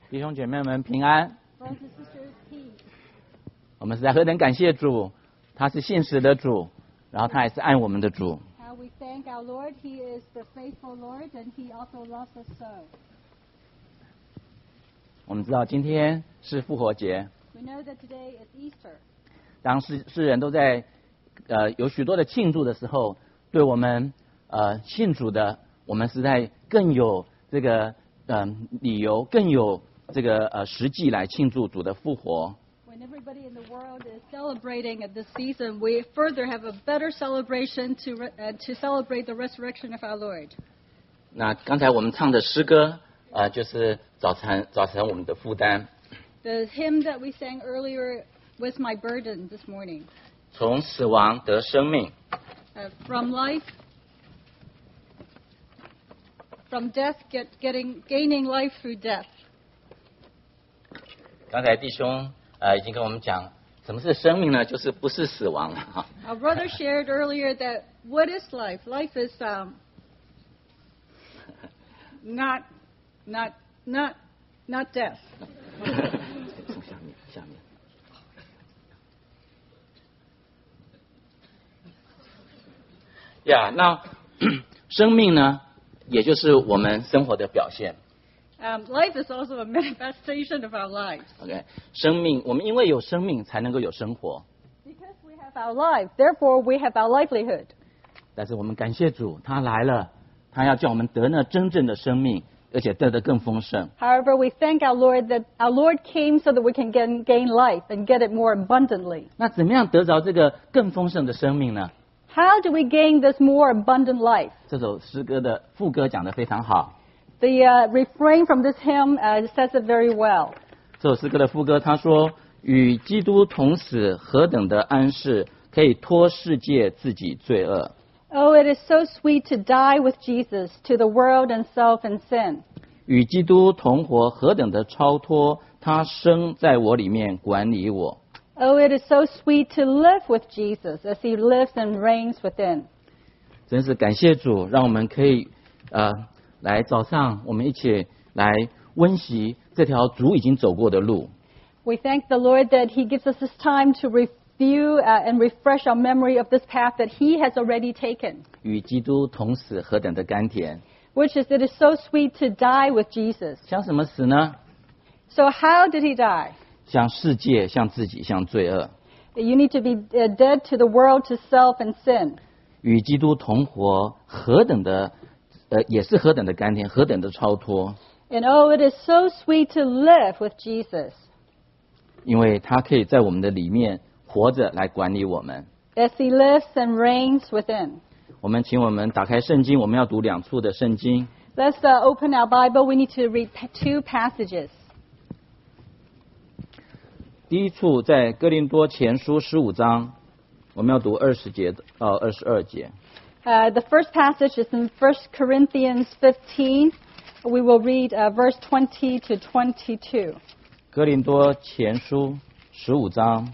弟兄姐妹们平安。 Brothers and sisters, peace. 我们实在何等感谢主，他是信实的主，然后他也是爱我们的主。 We thank our Lord. He is the faithful Lord, and He also loves us so. 我们知道今天是复活节， We know that today is Easter. 当世人都在有许多的庆祝的时候，对我们信主的，我们实在更有这个理由，更有这个实际来庆祝主的复活。 When everybody in the world is celebrating at this season, we further have a better celebration to celebrate the resurrection of our Lord. 那刚才我们唱的诗歌，就是早晨我们的负担。 The hymn that we sang earlier was my burden this morning. 从死亡得生命， From death, gaining life through death. 刚才弟兄已经跟我们讲，什么是生命呢？就是不是死亡了哈。 Our brother shared earlier that what is life? Life is not death. 下面。呀，那生命呢，也就是我们生活的表现。 Life is also a manifestation of our lives. OK， 生命，我们因为有生命，才能够有生活。 Because we have our life, therefore we have our livelihood. 但是我们感谢主，他来了，他要叫我们得那真正的生命，而且得更丰盛。 However, we thank our Lord that our Lord came so that we can gain life and get it more abundantly. 那怎么样得着这个更丰盛的生命呢？ How do we gain this more abundant life? 这首诗歌的副歌讲得非常好。 The refrain from this hymn says it very well. 这首诗歌的副歌他说：“与基督同死，何等的安适，可以脱世界自己罪恶。” Oh, it is so sweet to die with Jesus, to the world and self and sin. 与基督同活，何等的超脱，他生在我里面管理我。 Oh, it is so sweet to live with Jesus as He lives and reigns within. 真是感谢主，让我们可以来早上我们一起来温习这条主已经走过的路。 We thank the Lord that He gives us this time to review and refresh our memory of this path that He has already taken. 与基督同死，何等的甘甜！ Which is, it is so sweet to die with Jesus. 像什么死呢？ So how did He die? 像世界，像自己，像罪恶。 You need to be dead to the world, to self and sin. 与基督同活，何等的也是何等的甘甜，何等的超脱。 And oh, it is so sweet to live with Jesus. 因为他可以在我们的里面活着来管理我们。 As He lives and reigns within. 我们打开圣经，我们要读2处的圣经。 Let's open our Bible. We need to read 2 passages. 第一处在哥林多前书15章，我们要读20节到22节。 The first passage is in 1 Corinthians 15. We will read verse 20 to 22. 哥林多前书15章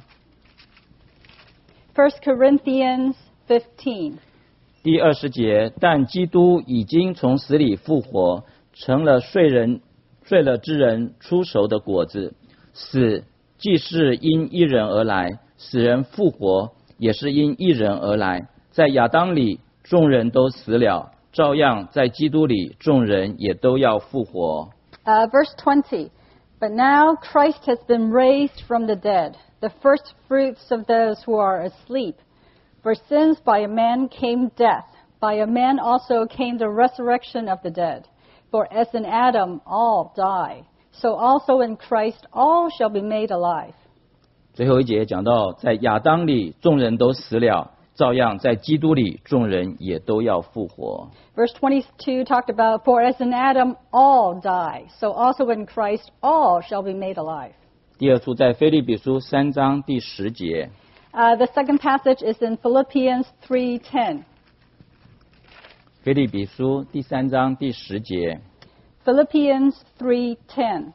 1 Corinthians 15. 第20节，但基督已经从死里复活，成了睡了之人出熟的果子。死既是因一人而来，使人复活也是因一人而来。在亚当里众人都死了，照样在基督里众人也都要复活。 Verse 20. But now Christ has been raised from the dead, the first fruits of those who are asleep. For since by a man came death, by a man also came the resurrection of the dead. For as in Adam all die, so also in Christ all shall be made alive. 最后一节讲到，在亚当里众人都死了，照样在基督里众人也都要复活。 Verse 22 talked about, For as in Adam all die, so also in Christ all shall be made alive. 第二处在腓立比书3章第10节。 The second passage is in Philippians 3:10. 腓立比书第3章第10节。 Philippians 3:10.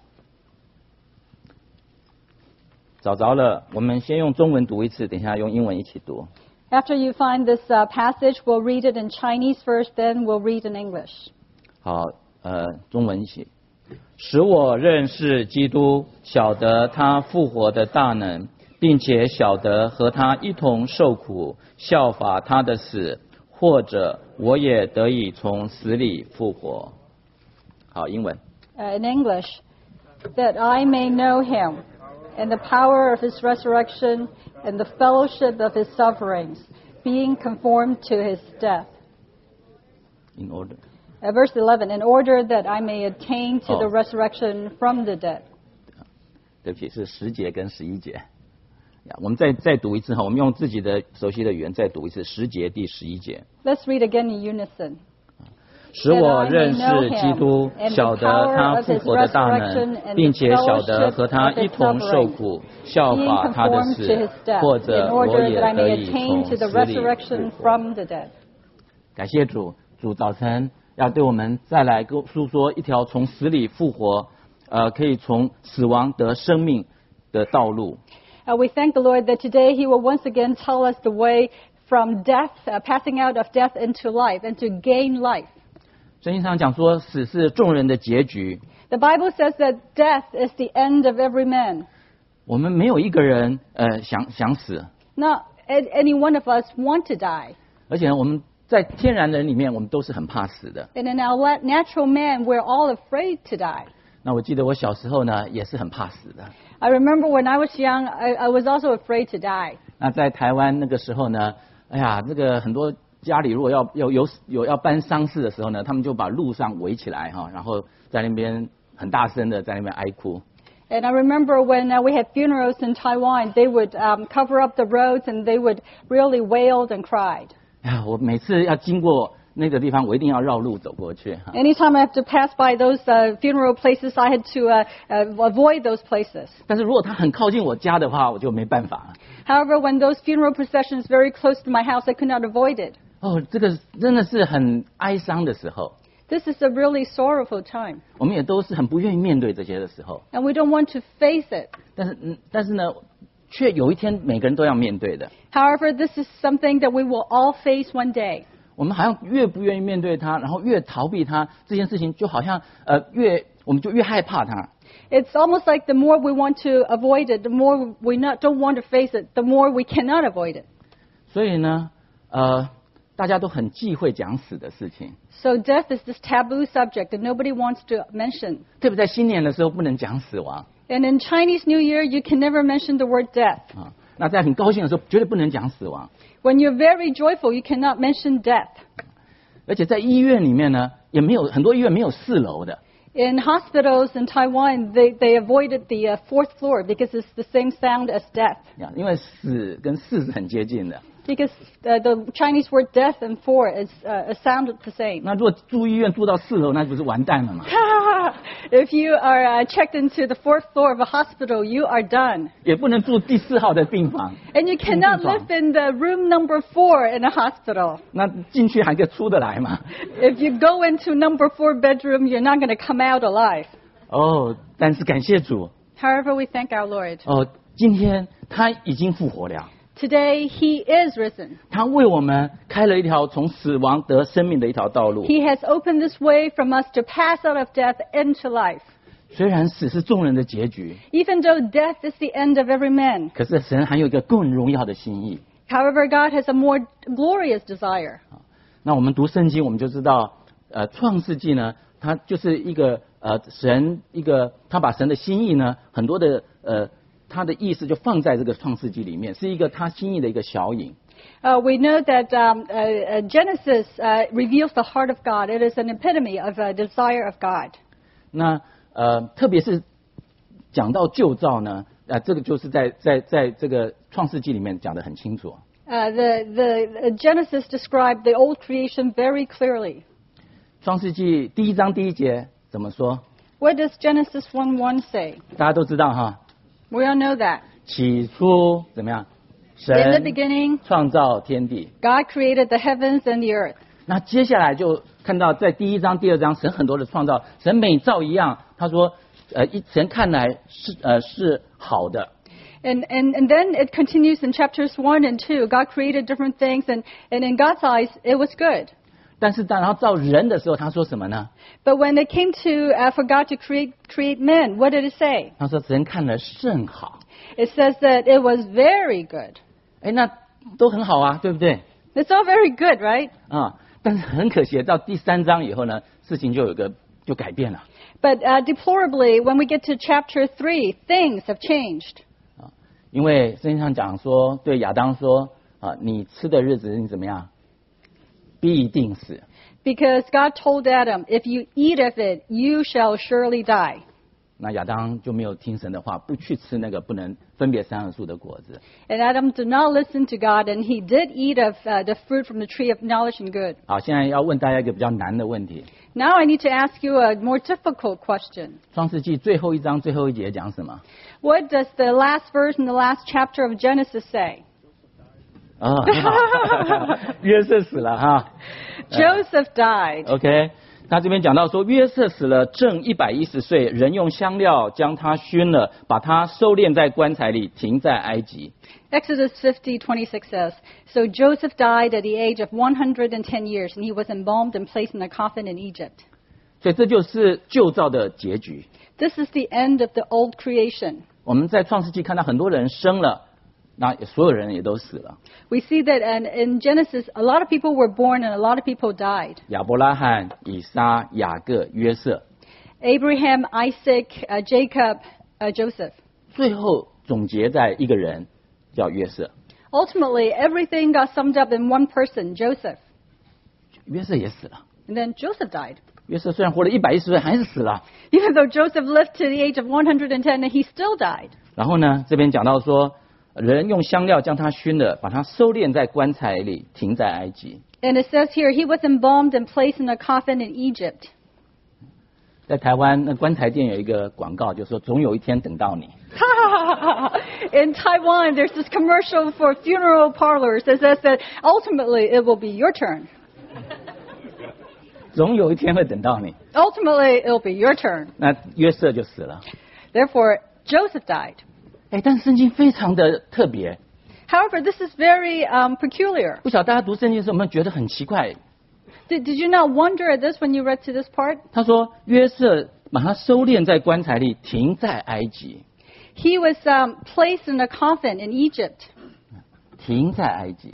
找着了，我们先用中文读一次，等一下用英文一起读。 After you find this passage, we'll read it in Chinese first, then we'll read in English. 好，中文一起。 使我认识基督，晓得他复活的大能，并且晓得和他一同受苦，效法他的死，或者我也得以从死里复活。好，英文。 In English, that I may know him, and the power of his resurrection, and the fellowship of his sufferings, being conformed to his death. In order. Verse 11, in order that I may attain to the resurrection from the dead. 对不起，是10节跟11节。我们再读一次哈，我们用自己的熟悉的语言再读一次10节第11节。 Let's read again in unison. 使我认识基督，晓得他复活的大能，并且晓得和他一同受苦，效法他的死，或者我也得以从死里复活。感谢主，主早晨要对我们再来诉说一条从死里复活，可以从死亡得生命的道路。 We thank the Lord that today He will once again tell us the way from death, passing out of death into life, and to gain life. 圣经上讲说，死是众人的结局。 The Bible says that death is the end of every man. 我们没有一个人想死。 Not any one of us want to die. 而且我们在天然人里面，我们都是很怕死的。 And in our natural man, we're all afraid to die. 那我记得我小时候呢，也是很怕死的。 I remember when I was young, I was also afraid to die. 那在台湾那个时候呢，哎呀，这个很多家里如果要办丧事的时候呢，他们就把路上围起来哈，然后在那边很大声的在那边哀哭。 And I remember when we had funerals in Taiwan, they would cover up the roads and they would really wail and cried. 哎呀，我每次要经过那个地方，我一定要绕路走过去。 Anytime I have to pass by those funeral places, I had to avoid those places. 但是如果它很靠近我家的话，我就没办法了。 However, when those funeral processions very close to my house, I could not avoid it. 哦，这个真的是很哀伤的时候。 This is a really sorrowful time. 我们也都是很不愿意面对这些的时候。 And we don't want to face it. 但是呢，却有一天每个人都要面对的。 However, this is something that we will all face one day. 我们好像越不愿意面对它，然后越逃避它，这件事情就好像我们就越害怕它。 It's almost like the more we want to avoid it, the more we don't want to face it, the more we cannot avoid it. 所以呢，大家都很忌讳讲死的事情。 So death is this taboo subject that nobody wants to mention. 特别在新年的时候不能讲死亡。 And in Chinese New Year, you can never mention the word death. 那在很高兴的时候，绝对不能讲死亡。 When you're very joyful, you cannot mention death. 而且在医院里面呢，也没有很多医院没有4楼的。 In hospitals in Taiwan, they avoided the 4th floor because it's the same sound as death. 因为死跟4是很接近的。 Because the Chinese word death and 4 is sound the same. 那如果住医院住到4楼，那不是完蛋了吗？ If you are checked into the 4th floor of a hospital, you are done. 也不能住第4号的病房。 And you cannot live in the room number 4 in a hospital. 那进去还可以出得来吗？ If you go into number 4 bedroom, you're not going to come out alive. 但是感谢主。 However, we thank our Lord. 今天他已经复活了。 Today, He is risen. 他为我们开了一条从死亡得生命的一条道路。 He has opened this way from us to pass out of death into life. 虽然死是众人的结局， Even though death is the end of every man, 可是神还有一个更荣耀的心意。 however, God has a more glorious desire. 那我们读圣经，我们就知道，创世纪呢，它就是一个他把神的心意呢，很多的他的意思就放在这个创世纪里面，是一个他心意的一个小影。 We know that Genesis reveals the heart of God. It is an epitome of a desire of God. 那特别是讲到旧造呢，这个就是在这个创世纪里面讲得很清楚。 The Genesis described the old creation very clearly. 创世纪1章1节怎么说？ What does Genesis 1:1 say? 大家都知道哈。 We all know that. 起初怎么样？ In the 神 beginning, 创造天地。 God created the heavens and the earth. 那接下来就看到在1章、2章，神很多的创造，神每造一样，他说，神看来是好的。 And then it continues in chapters 1 and 2. God created different things, and in God's eyes, it was good. 但是然后造人的时候，他说什么呢？ But when it came to for God to create men, what did it say? 他说神看了甚好。 It says that it was very good. 哎，那都很好啊，对不对？ It's all very good, right? 啊，但是很可惜，到第3章以后呢，事情就改变了。 But deplorably, when we get to chapter 3, things have changed. 因为圣经上讲说，对亚当说啊，你吃的日子你怎么样？必定死。 Because God told Adam, if you eat of it, you shall surely die. 那亚当就没有听神的话，不去吃那个不能分别善恶树的果子。 And Adam did not listen to God, and he did eat of the fruit from the tree of knowledge and good. 好，现在要问大家一个比较难的问题： Now I need to ask you a more difficult question. 创世纪最后一章最后一节讲什么？ What does the last verse in the last chapter of Genesis say? 啊、很好约瑟死了哈。 Joseph died. OK， 他这边讲到说，约瑟死了正110岁，人用香料将他熏了，把他收敛在棺材里，停在埃及。 Exodus 50:26 says, So Joseph died at the age of 110 years, and he was embalmed and placed in a coffin in Egypt. 所以这就是旧造的结局。 This is the end of the old creation. 我们在创世纪看到很多人生了，那所有人也都死了。 We see that in Genesis, a lot of people were born and a lot of people died. 亚伯拉罕、以撒、雅各、约瑟， Abraham, Isaac, Jacob, Joseph. 最后总结在一个人，叫约瑟。 Ultimately, everything got summed up in one person, Joseph. 约瑟也死了。 And then Joseph died. 约瑟虽然活了110岁，还是死了。 Even though Joseph lived to the age of 110, he still died. 然后呢，这边讲到说，人用香料将他熏了，把他收敛在棺材里，停在埃及。 And it says here, he was embalmed and placed in a coffin in Egypt. 在台湾，那棺材店有一个广告，就说总有一天等到你。 In Taiwan, there's this commercial for funeral parlors that says that ultimately it will be your turn. 总有一天会等到你。 Ultimately, it'll be your turn. 那约瑟就死了。 Therefore, Joseph died. 哎，但圣经非常的特别， However, this is very peculiar. 不晓得大家读圣经的时候有没有觉得很奇怪？ Did you not wonder at this when you read to this part? 他说约瑟把他收敛在棺材里，停在埃及， He was placed in a coffin in Egypt. 停在埃及。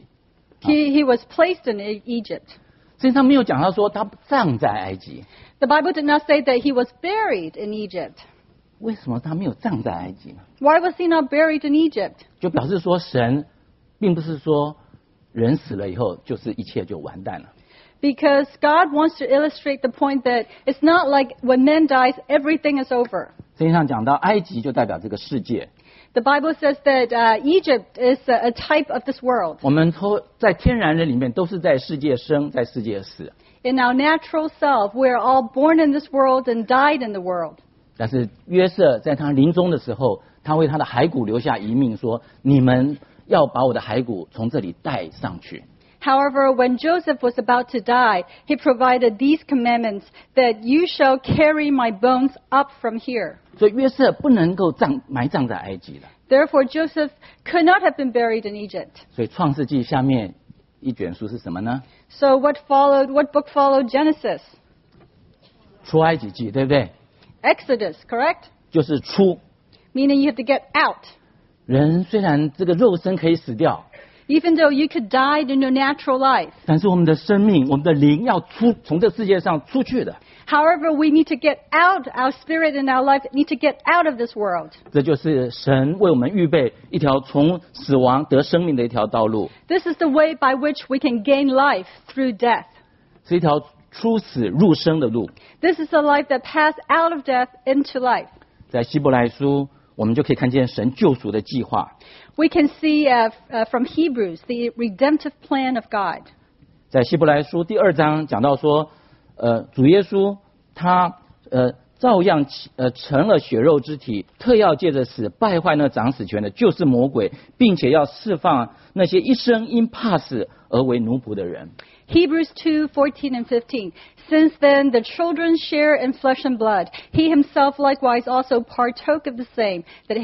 He was placed in Egypt. 圣经上没有讲到说他葬在埃及， The Bible did not say that he was buried in Egypt. 为什么他没有葬在埃及呢？ Why was he not buried in Egypt? 就表示说神并不是说人死了以后就是一切就完蛋了。 Because God wants to illustrate the point that it's not like when man dies, everything is over. 圣经上讲到埃及就代表这个世界， The Bible says that Egypt is a type of this world. 我们都在天然人里面都是在世界生，在世界死。 In our natural self, we are all born in this world and died in the world. 但是约瑟在他临终的时候，他为他的骸骨留下遗命说：你们要把我的骸骨从这里带上去。 However, when Joseph was about to die, he provided these commandments that you shall carry my bones up from here. 所以约瑟不能够埋葬在埃及了。 Therefore, Joseph could not have been buried in Egypt. 所以创世纪下面一卷书是什么呢？ So what book followed Genesis? 出埃及记，对不对？ Exodus, correct? 就是出。 Meaning you have to get out. 人虽然这个肉身可以死掉， Even though you could die in your natural life. 但是我们的生命、我们的灵要从这世界上出去的。 However, we need to get out, our spirit and our life need to get out of this world. 这就是神为我们预备一条从死亡得生命的一条道路， This is the way by which we can gain life through death. 是一条出死入生的路。 This is a life that passed out of death into life. 在希伯来书，我们就可以看见神救赎的计划。 We can see from Hebrews the redemptive plan of God. 在希伯来书第2章讲到说，主耶稣他照样成了血肉之体，特要借着死败坏那掌死权的，就是魔鬼，并且要释放那些一生因怕死而为奴仆的人。 Hebrews 2:14 and 15. Since then the children share in flesh and blood. He himself likewise also partook of the same,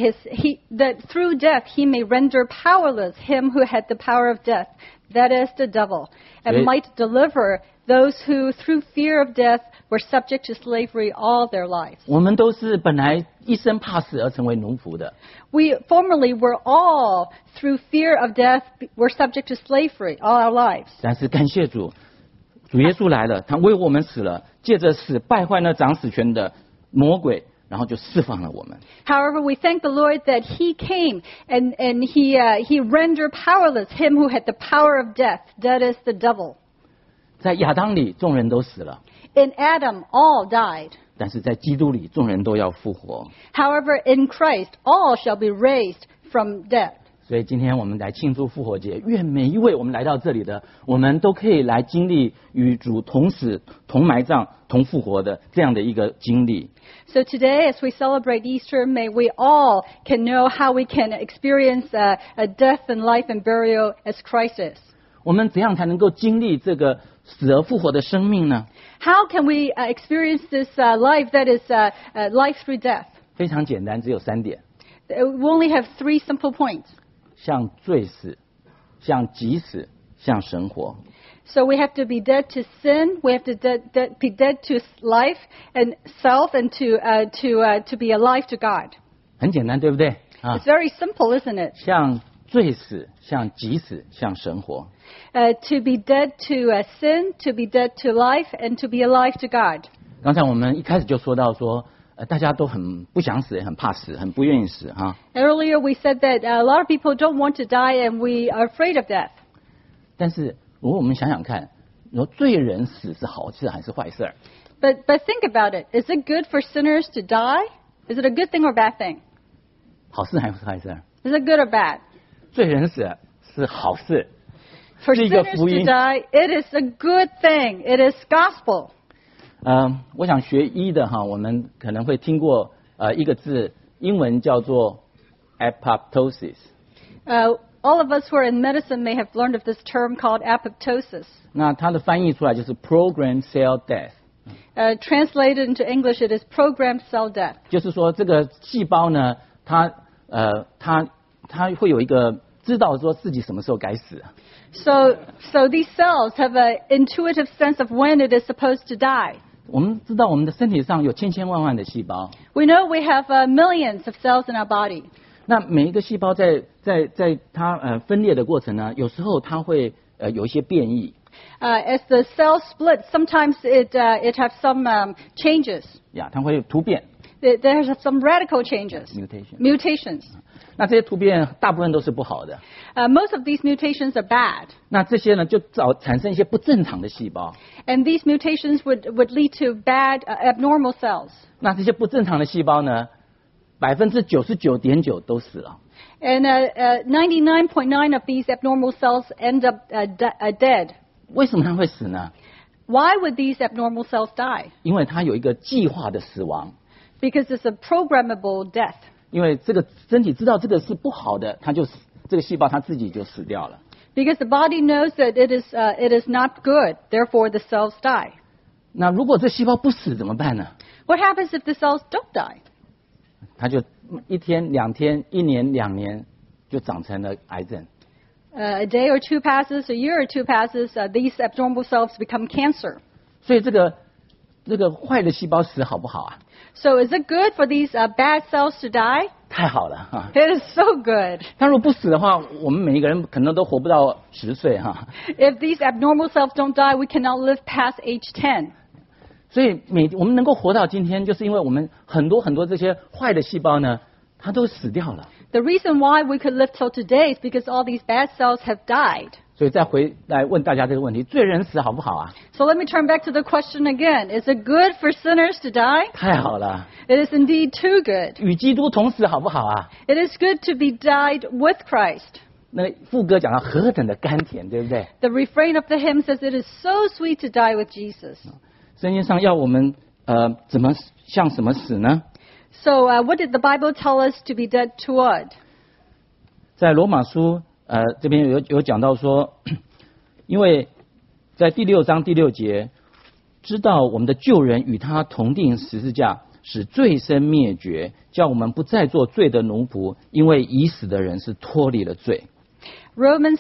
that through death he may render powerless him who had the power of death, that is the devil, and might deliver those who through fear of death were subject to slavery all their lives. 我们都是本来一生怕死而成为奴仆的， We formerly were all, through fear of death, were subject to slavery all our lives. 但是感谢主，主耶稣来了，他为我们死了，借着死败坏那掌死权的魔鬼，然后就释放了我们。 However, we thank the Lord that He came and He rendered powerless him who had the power of death, that is the devil. 在亚当里，众人都死了， In Adam, all died. 但是在基督里，众人都要复活。 However, in Christ, all shall be raised from death. 所以今天我们来庆祝复活节，愿每一位我们来到这里的，我们都可以来经历与主同死、同埋葬、同复活的这样的一个经历。 So today, as we celebrate Easter, may we all can know how we can experience a death and life and burial as Christ is. 我们怎样才能够经历这个死而复活的生命呢？ How can we experience this life that is life through death? 非常简单，只有3点： We only have 3 simple points. 像罪死、像己死、像神活。 So we have to be dead to sin. We have to be dead to life and self, and to be alive to God. 很简单，对不对？啊 It's，very simple, isn't it? 像罪死、像己死、像神活。 To be dead to sin, to be dead to life, and to be alive to God. 刚才我们一开始就说到说，大家都很不想死，也很怕死，很不愿意死哈。 Earlier we said that a lot of people don't want to die, and we are afraid of death. 但是如果我们想想看，你说罪人死是好事还是坏事？ But think about it. Is it good for sinners to die? Is it a good thing or bad thing? 好事还是坏事？ Is it good or bad? 罪人死是好事， For 是一个 sinners 福音。 to die, it is a good thing. It is gospel. 我想学医的哈，我们可能会听过一个字，英文叫做 apoptosis。 All of us who are in medicine may have learned of this term called apoptosis. 那它的翻译出来就是 programmed cell death， Translated into English, it is programmed cell death. 就是说这个细胞呢，它会有一个知道说自己什么时候该死。 So these cells have an intuitive sense of when it is supposed to die. 我们知道我们的身体上有千千万万的细胞， We know we have millions of cells in our body. 那每一个细胞在它分裂的过程呢，有时候它会有一些变异。 As the cells split, sometimes it has some changes. 呀，它会突变 There's some radical changes, mutations. 那这些突变大部分都是不好的。 Most of these mutations are bad. 那这些呢，就产生一些不正常的细胞。 And these mutations would lead to bad, abnormal cells. 那这些不正常的细胞呢，99.9%都死了。 And 99.9% of these abnormal cells end up dead. 为什么它会死呢？ Why would these abnormal cells die? 因为它有一个计划的死亡。 Because it's a programmable death. 因为这个身体知道这个是不好的，这个细胞它自己就死掉了。 Because the body knows that it is not good, therefore the cells die. 那如果这细胞不死怎么办呢？ What happens if the cells don't die? 它就1天、2天、1年、2年就长成了癌症。 A day or two passes, a year or two passes, these abnormal cells become cancer. 所以这个坏的细胞死好不好啊？ So is it good for these bad cells to die? 太好了哈！ It is so good. 它如果不死的话，我们每一个人可能都活不到10岁哈。 If these abnormal cells don't die, we cannot live past age 10. 所以我们能够活到今天，就是因为我们很多这些坏的细胞呢，它都死掉了。 The reason why we could live till today is because all these bad cells have died. 所以再回来问大家这个问题：罪人死好不好啊？ So let me turn back to the question again. Is it good for sinners to die? 太好了！ It is indeed too good. 与基督同死好不好啊？ It is good to be died with Christ. 那副歌讲到何等的甘甜，对不对？ The refrain of the hymn says it is so sweet to die with Jesus. 圣经上要我们怎么向什么死呢？ So what did the Bible tell us to be dead toward? 在罗马书这边有讲到说， 因为在第6章第6节，知道我们的救人与他同定十字架，使罪身灭绝，叫我们不再做罪的奴仆，因为已死的人是脱离了罪。 Romans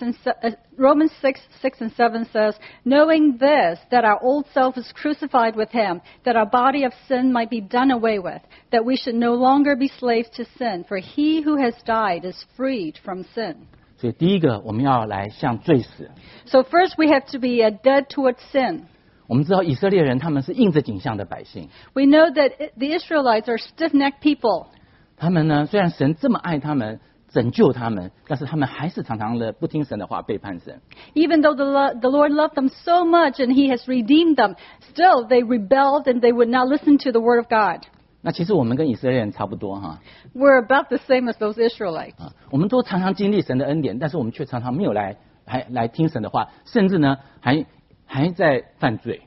6:6-7 says, knowing this, that our old self is crucified with him, that our body of sin might be done away with, that we should no longer be slaves to sin, for he who has died is freed from sin. 所以第一个，我们要来向罪死。 So first we have to be dead towards sin. 我们知道以色列人他们是印着景象的百姓， We know that the Israelites are stiff-necked people. 他们呢虽然神这么爱他们，拯救他们，但是他们还是常常的不听神的话，背叛神。 Even though the Lord loved them so much and he has redeemed them, still they rebelled and they would not listen to the word of God. 那其实我们跟以色列人差不多哈， We're about the same as those Israelites. 我们都常常经历神的恩典，但是我们却常常没有来听神的话，甚至呢还在犯罪。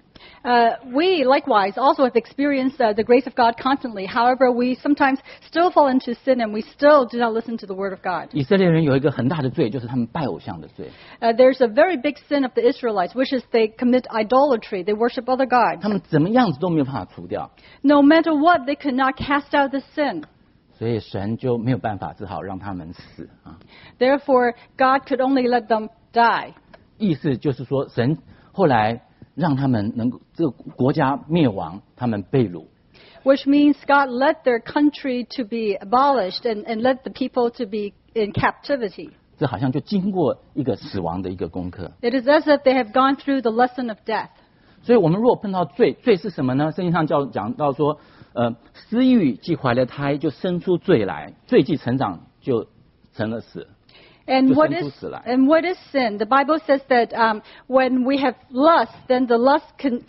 We likewise also have experienced the grace of God constantly. However, we sometimes still fall into sin and we still do not listen to the word of God. 以色列人有一个很大的罪，就是他们拜偶像的罪。 There's a very big sin of the Israelites, which is they commit idolatry. They worship other 他 gods. 们怎么样子都没有办法除掉， No matter what, they could not cast out the sin. 所以神就没有办法，只好让他们死啊。 Therefore, God could only let them die. 意思就是说，神后来让他们能够这个国家灭亡，他们被掳。 Which means God let their country to be abolished and let the people to be in captivity. 这好像就经过一个死亡的一个功课。 It is as if they have gone through the lesson of death. 所以我们如果碰到罪，罪是什么呢？圣经上讲到说，私欲既怀了胎，就生出罪来；罪既成长，就成了死。 And what 就生 is 出死来。 and what is sin? The Bible says that when we have lust, then the lust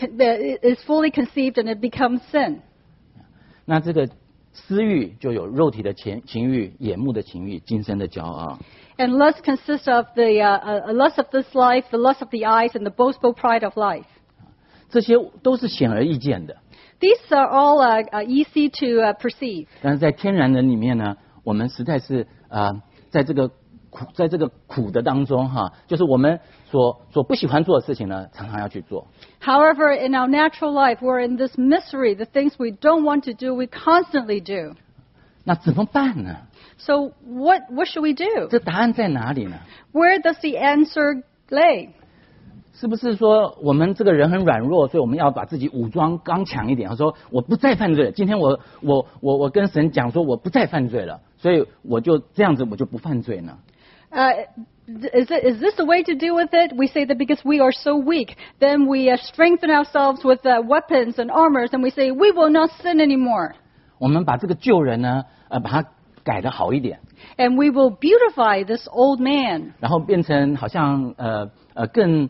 is fully conceived and it becomes sin. 那这个私欲就有肉体的情欲、眼目的情欲、今生的骄傲。 And lust consists of the lust of this life, the lust of the eyes, and the boastful pride of life. 这些都是显而易见的， These are all easy to perceive. 但是在天然人里面呢，我们实在是在这个苦的当中哈，就是我们所不喜欢做的事情呢，常常要去做。 However, in our natural life, we're in this misery. The things we don't want to do, we constantly do. 那怎么办呢？ So what should we do? 这答案在哪里呢？ Where does the answer lay? 是不是说我们这个人很软弱，所以我们要把自己武装刚强一点？说我不再犯罪了，今天我跟神讲说我不再犯罪了，所以我就这样子我就不犯罪呢？ Is this the way to deal with it? We say that because we are so weak, then we strengthen ourselves with weapons and armors, and we say we will not sin anymore. 我们把这个旧人呢，把它改得好一点， And we will beautify this old man. 然后变成好像更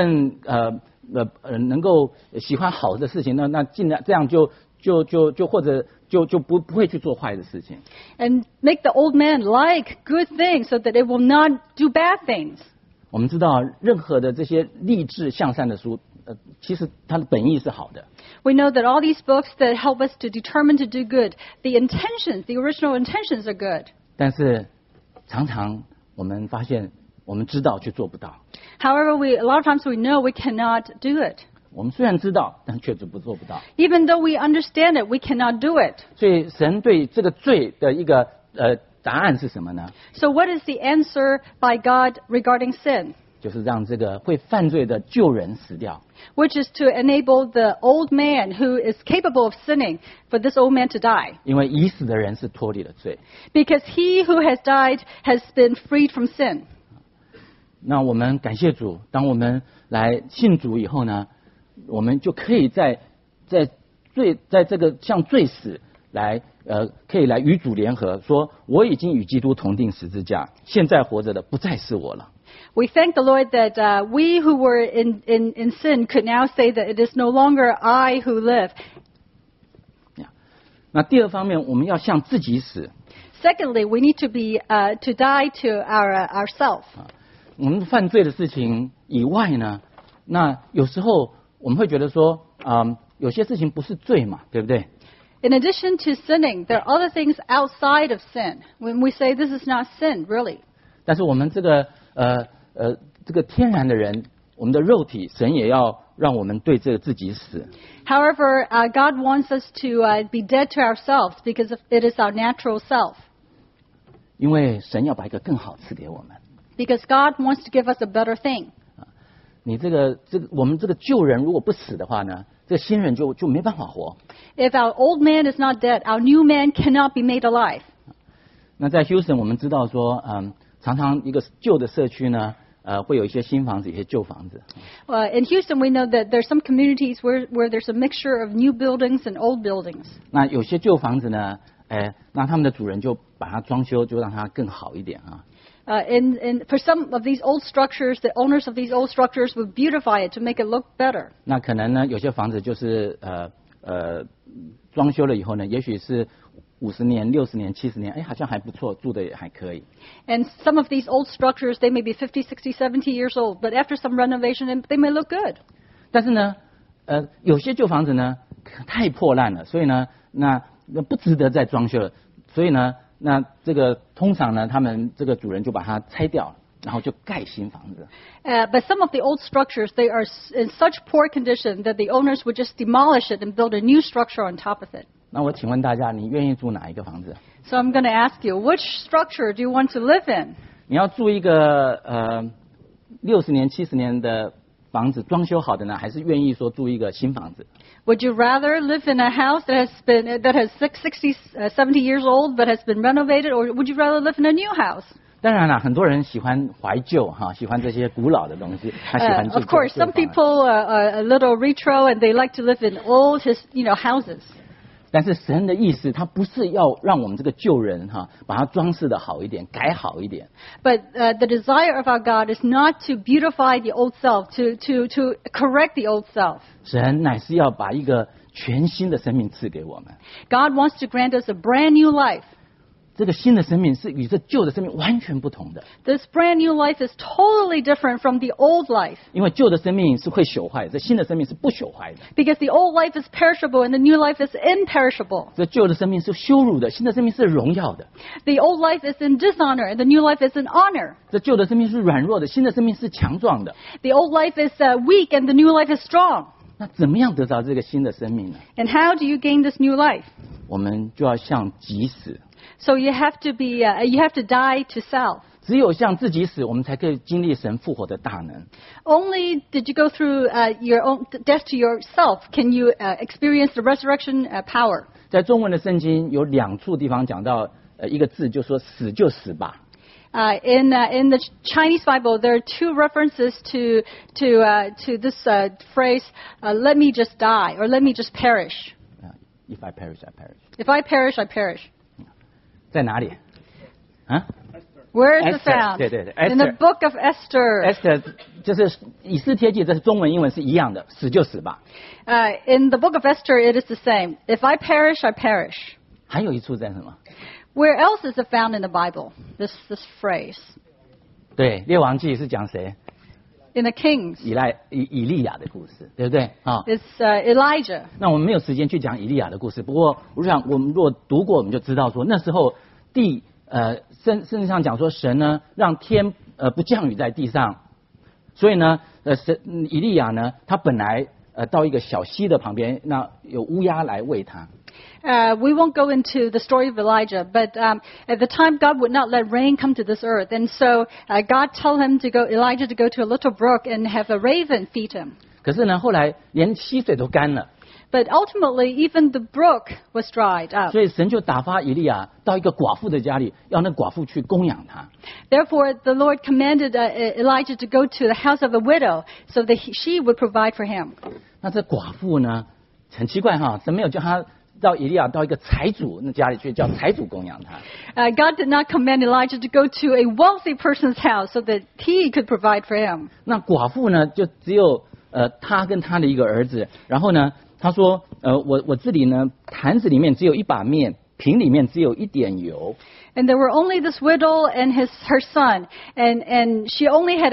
能够喜欢好的事情，那尽量这样就或者就不会去做坏的事情。 And make the old man like good things so that it will not do bad things. 我们知道任何的这些励志向善的书，其实它的本意是好的。 We know that all these books that help us to determine to do good, the intentions, the original intentions are good. 但是常常我们发现，我们知道却做不到。 However, a lot of times we know we cannot do it. 我们虽然知道，但却做不到。 Even though we understand it, we cannot do it. 所以神对这个罪的一个答案是什么呢？ So what is the answer by God regarding sin? 就是让这个会犯罪的旧人死掉。 Which is to enable the old man who is capable of sinning, for this old man to die. 因为已死的人是脱离了罪。 Because he who has died has been freed from sin. 那我们感谢主，当我们来信主以后呢，我们就可以在这个像罪死来可以来与主联合，说我已经与基督同定十字架，现在活着的不再是我了。 We thank the Lord that we who were in sin could now say that it is no longer I who live. 那第二方面，我们要向自己死。 Secondly, we need to be to die to ourselves. 我们犯罪的事情以外呢，那有时候我们会觉得说，有些事情不是罪嘛，对不对？ In addition to sinning, there are other things outside of sin. When we say this is not sin, really. 但是我们这个这个天然的人，我们的肉体，神也要让我们对这个自己死。 However, God wants us to be dead to ourselves because it is our natural self. 因为神要把一个更好赐给我们。 Because God wants to give us a better thing. 你我们这个旧人如果不死的话呢，这个新人就没办法活。 If our old man is not dead, our new man cannot be made alive. 那在 Houston 我们知道说，常常一个旧的社区呢，会有一些新房子，一些旧房子。 In Houston, we know that there's some communities where there's a mixture of new buildings and old buildings. 那有些旧房子呢，那他们的主人就把它装修，就让它更好一点啊。 For some of these old structures, the owners of these old structures would beautify it to make it look better. 那可能呢，有些房子就是装修了以后呢，也许是50年、60年、70年，好像还不错，住的也还可以。 And some of these old structures, they may be 50, 60, 70 years old, but after some renovation, they may look good. 但是呢，有些旧房子呢太破烂了，所以呢，那不值得再装修了，所以呢。那这个通常呢，他们这个主人就把它拆掉，然后就盖新房子。 But some of the old structures, they are in such poor condition that the owners would just demolish it and build a new structure on top of it. 那我请问大家，你愿意住哪一个房子？ So I'm going to ask you, which structure do you want to live in? 你要住一个60年、70年的房子，装修好的呢，还是愿意说住一个新房子？ Would you rather live in a house that has 60, 70 years old but has been renovated, or would you rather live in a new house? 当然了，很多人喜欢怀旧喜欢这些古老的东西，他喜欢住 Of course, some people are a little retro and they like to live in old, houses. 但是神的意思，他不是要让我们这个旧人把它装饰的好一点，改好一点。 But the desire of our God is not to beautify the old self, to correct the old self. 神乃是要把一个全新的生命赐给我们。 God wants to grant us a brand new life. 这个新的生命是与这旧的生命完全不同的。 This brand new life is totally different from the old life. 因为旧的生命是会朽坏的，这新的生命是不朽坏的。 Because the old life is perishable and the new life is imperishable. 这旧的生命是羞辱的，新的生命是荣耀的。 The old life is in dishonor and the new life is in honor. 这旧的生命是软弱的，新的生命是强壮的。 The old life is weak and the new life is strong. 那怎么样得到这个新的生命呢？ And how do you gain this new life? 我们就要向己死。 So you have to die to self. 只有向自己死，我们才可以经历神复活的大能。 Only did you go through your own death to yourself can you experience the resurrection power. 在中文的圣经有2处地方讲到一个字，就说死就死吧。 In the Chinese Bible, there are 2 references to this phrase, "Let me just die" or "Let me just perish." If I perish, I perish. If I perish, I perish. 在哪里？ Where is it Esther, found? 对对对 In the Esther. book of Esther. Esther 就是以斯帖记，这是中文、英文是一样的，死就死吧。 In the book of Esther, it is the same. If I perish, I perish. 还有一处在什么？ Where else is it found in the Bible? This phrase. 对，列王记是讲谁？ In the Kings. 以利亚的故事，对不对？ It's Elijah. 那我们没有时间去讲以利亚的故事，不过我想我们如果读过，我们就知道说那时候圣经上讲说神呢让天不降雨在地上，所以呢以利亚呢他本来到一个小溪的旁边，那有乌鸦来喂他。 We won't go into the story of Elijah, but at the time God would not let rain come to this earth, and so God told Elijah to go to a little brook and have a raven feed him. 可是呢，后来连溪水都干了。 But ultimately, even the brook was dried up. 所以神就打发以利亚到一个寡妇的家里，要那寡妇去供养他。 Therefore, the Lord commanded Elijah to go to the house of a widow, so that she would provide for him. 那这寡妇呢，很奇怪神没有叫他到以利亚到一个财主那家里去，叫财主供养他。 God did not command Elijah to go to a wealthy person's house so that he could provide for him. 那寡妇呢，就只有他跟他的一个儿子。然后呢，他说我这里呢，坛子里面只有一把面，瓶里面只有一点油。 And there were only this widow and her son, and she only had a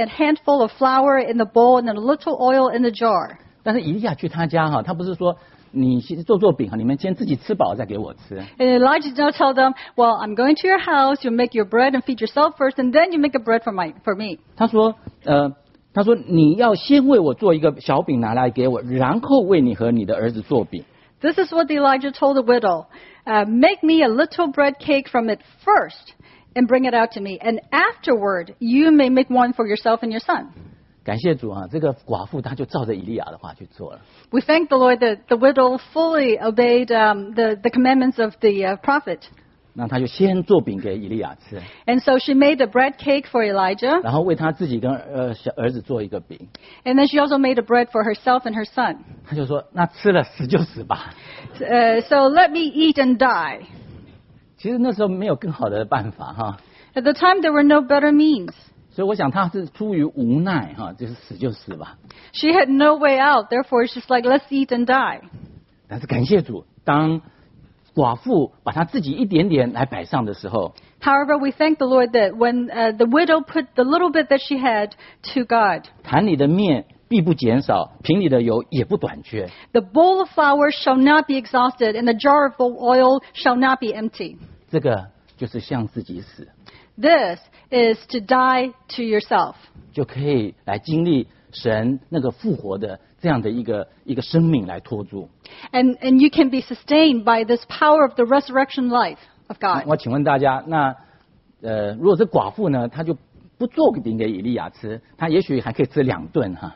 handful of flour in the bowl and a little oil in the jar. 但是以利亚去他家他不是说你先做饼哈，你们先自己吃饱再给我吃。 And Elijah did not tell them, well, I'm going to your house, you make your bread and feed yourself first, and then you make a bread for me. 他说你要先为我做一个小饼拿来给我，然后为你和你的儿子做饼。 This is what Elijah told the widow. Make me a little bread cake from it first, and bring it out to me. And afterward, you may make one for yourself and your son. 感谢主啊，这个寡妇她就照着以利亚的话去做了。 We thank the Lord that the widow fully obeyed the commandments of the prophet. 那她就先做饼给以利亚吃， And so she made a bread cake for Elijah, 然后为她自己跟小儿子做一个饼。 and then she also made a bread for herself and her son. 她就说：“那吃了死就死吧。 So let me eat and die. ” 其实那时候没有更好的办法哈， At the time, there were no better means. 所以我想她是出于无奈哈，就是死就死吧。 She had no way out. Therefore, she's like, let's eat and die. 但是感谢主，当寡妇把她自己一点点来摆上的时候， However, we thank the Lord that when the widow put the little bit that she had to God, 坛里的面必不减少，瓶里的油也不短缺。 the bowl of flour shall not be exhausted, and the jar of oil shall not be empty. 这个就是向自己死， This is to die to yourself. 就可以来经历神那个复活的这样的一个生命来托住。 And you can be sustained by this power of the resurrection life of God. 我请问大家，那如果是寡妇呢，她就不做饼给以利亚吃，她也许还可以吃2顿哈。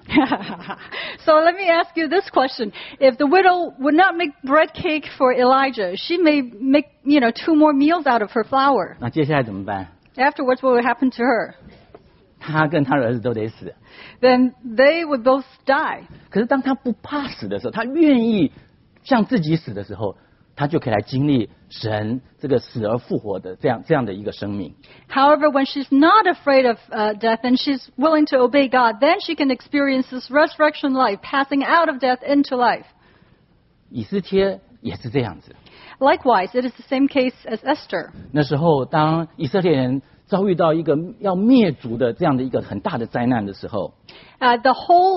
So let me ask you this question. If the widow would not make bread cake for Elijah, she may make, 2 more meals out of her flour. 那接下来怎么办？ Afterwards, what would happen to her? 她跟她的儿子都得死。 Then they would both die. 可是当她不怕死的时候，她愿意向自己死的时候，她就可以来经历神这个死而复活的这样的一个生命。 However, when she's not afraid of death and she's willing to obey God, then she can experience this resurrection life, passing out of death into life. 以斯帖也是这样子。 Likewise, it is the same case as Esther. 那时候，当以色列人遭遇到一个要灭族的这样的一个很大的灾难的时候， The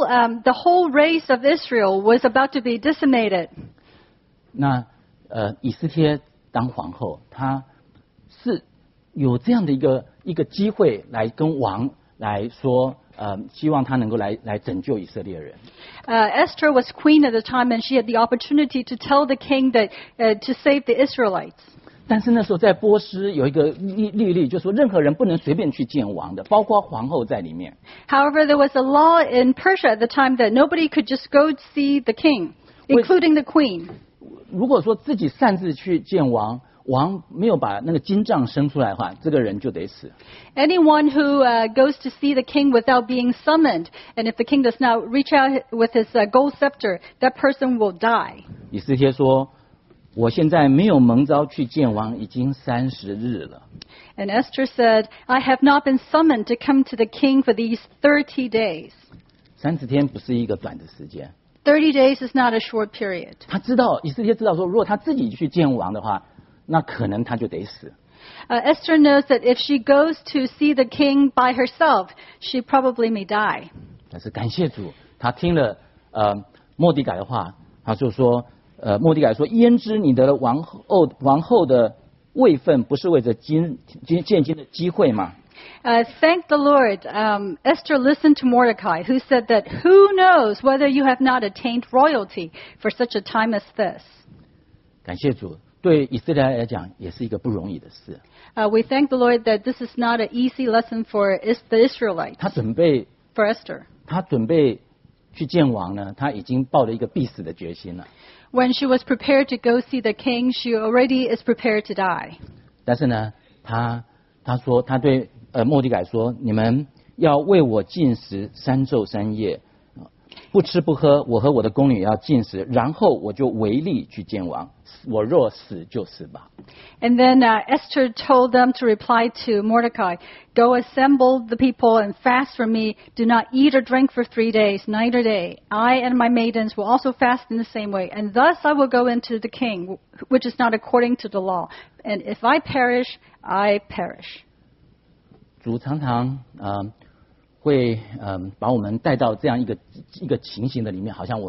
whole race of Israel was about to be decimated. 那以斯帖当皇后，她是有这样的一个机会来跟王来说，希望她能够来拯救以色列人。 Esther was queen at the time, and she had the opportunity to tell the king that to save the Israelites. 但是那时候在波斯有一个律例，就是说任何人不能随便去见王的，包括皇后在里面。 However, there was a law in Persia at the time that nobody could just go see the king, including the queen. 如果说自己擅自去见王，王没有把那个金杖生出来的话，这个人就得死。 Anyone who goes to see the king without being summoned, and if the king does not reach out with his gold scepter, that person will die. 以斯帖说：“我现在没有蒙召去见王，已经30日了。” And Esther said, I have not been summoned to come to the king for these 30 days. 30天不是一个短的时间。 30 days is not a short period. 以斯帖知道说，如果他自己去见王的话，那可能他就得死。 Esther knows that if she goes to see the king by herself, she probably may die. 但是感谢主，他听了末底改的话，他就说，末底改说：“焉知你得了王后的位分，不是为着现今的机会吗？” Thank the Lord. Esther listened to Mordecai, who said that who knows whether you have not attained royalty for such a time as this. 感谢主，对以色列来讲也是一个不容易的事。 We thank the Lord that this is not an easy lesson for the Israelites, 他准备 for Esther. 去见王呢，他已经抱了一个必死的决心了。 When she was prepared to go see the king, she already is prepared to die. 但是呢，他说，他对末底改说：“你们要为我禁食3昼3夜，不吃不喝，我和我的宫女要禁食，然后我就违例去见王。我若死就死吧。” And then Esther told them to reply to Mordecai, Go assemble the people and fast for me. Do not eat or drink for 3 days, night or day. I and my maidens will also fast in the same way. And thus I will go into the king, which is not according to the law. And if I perish, I perish. 主常常会把我们带到这样一个情形的里面，好像我们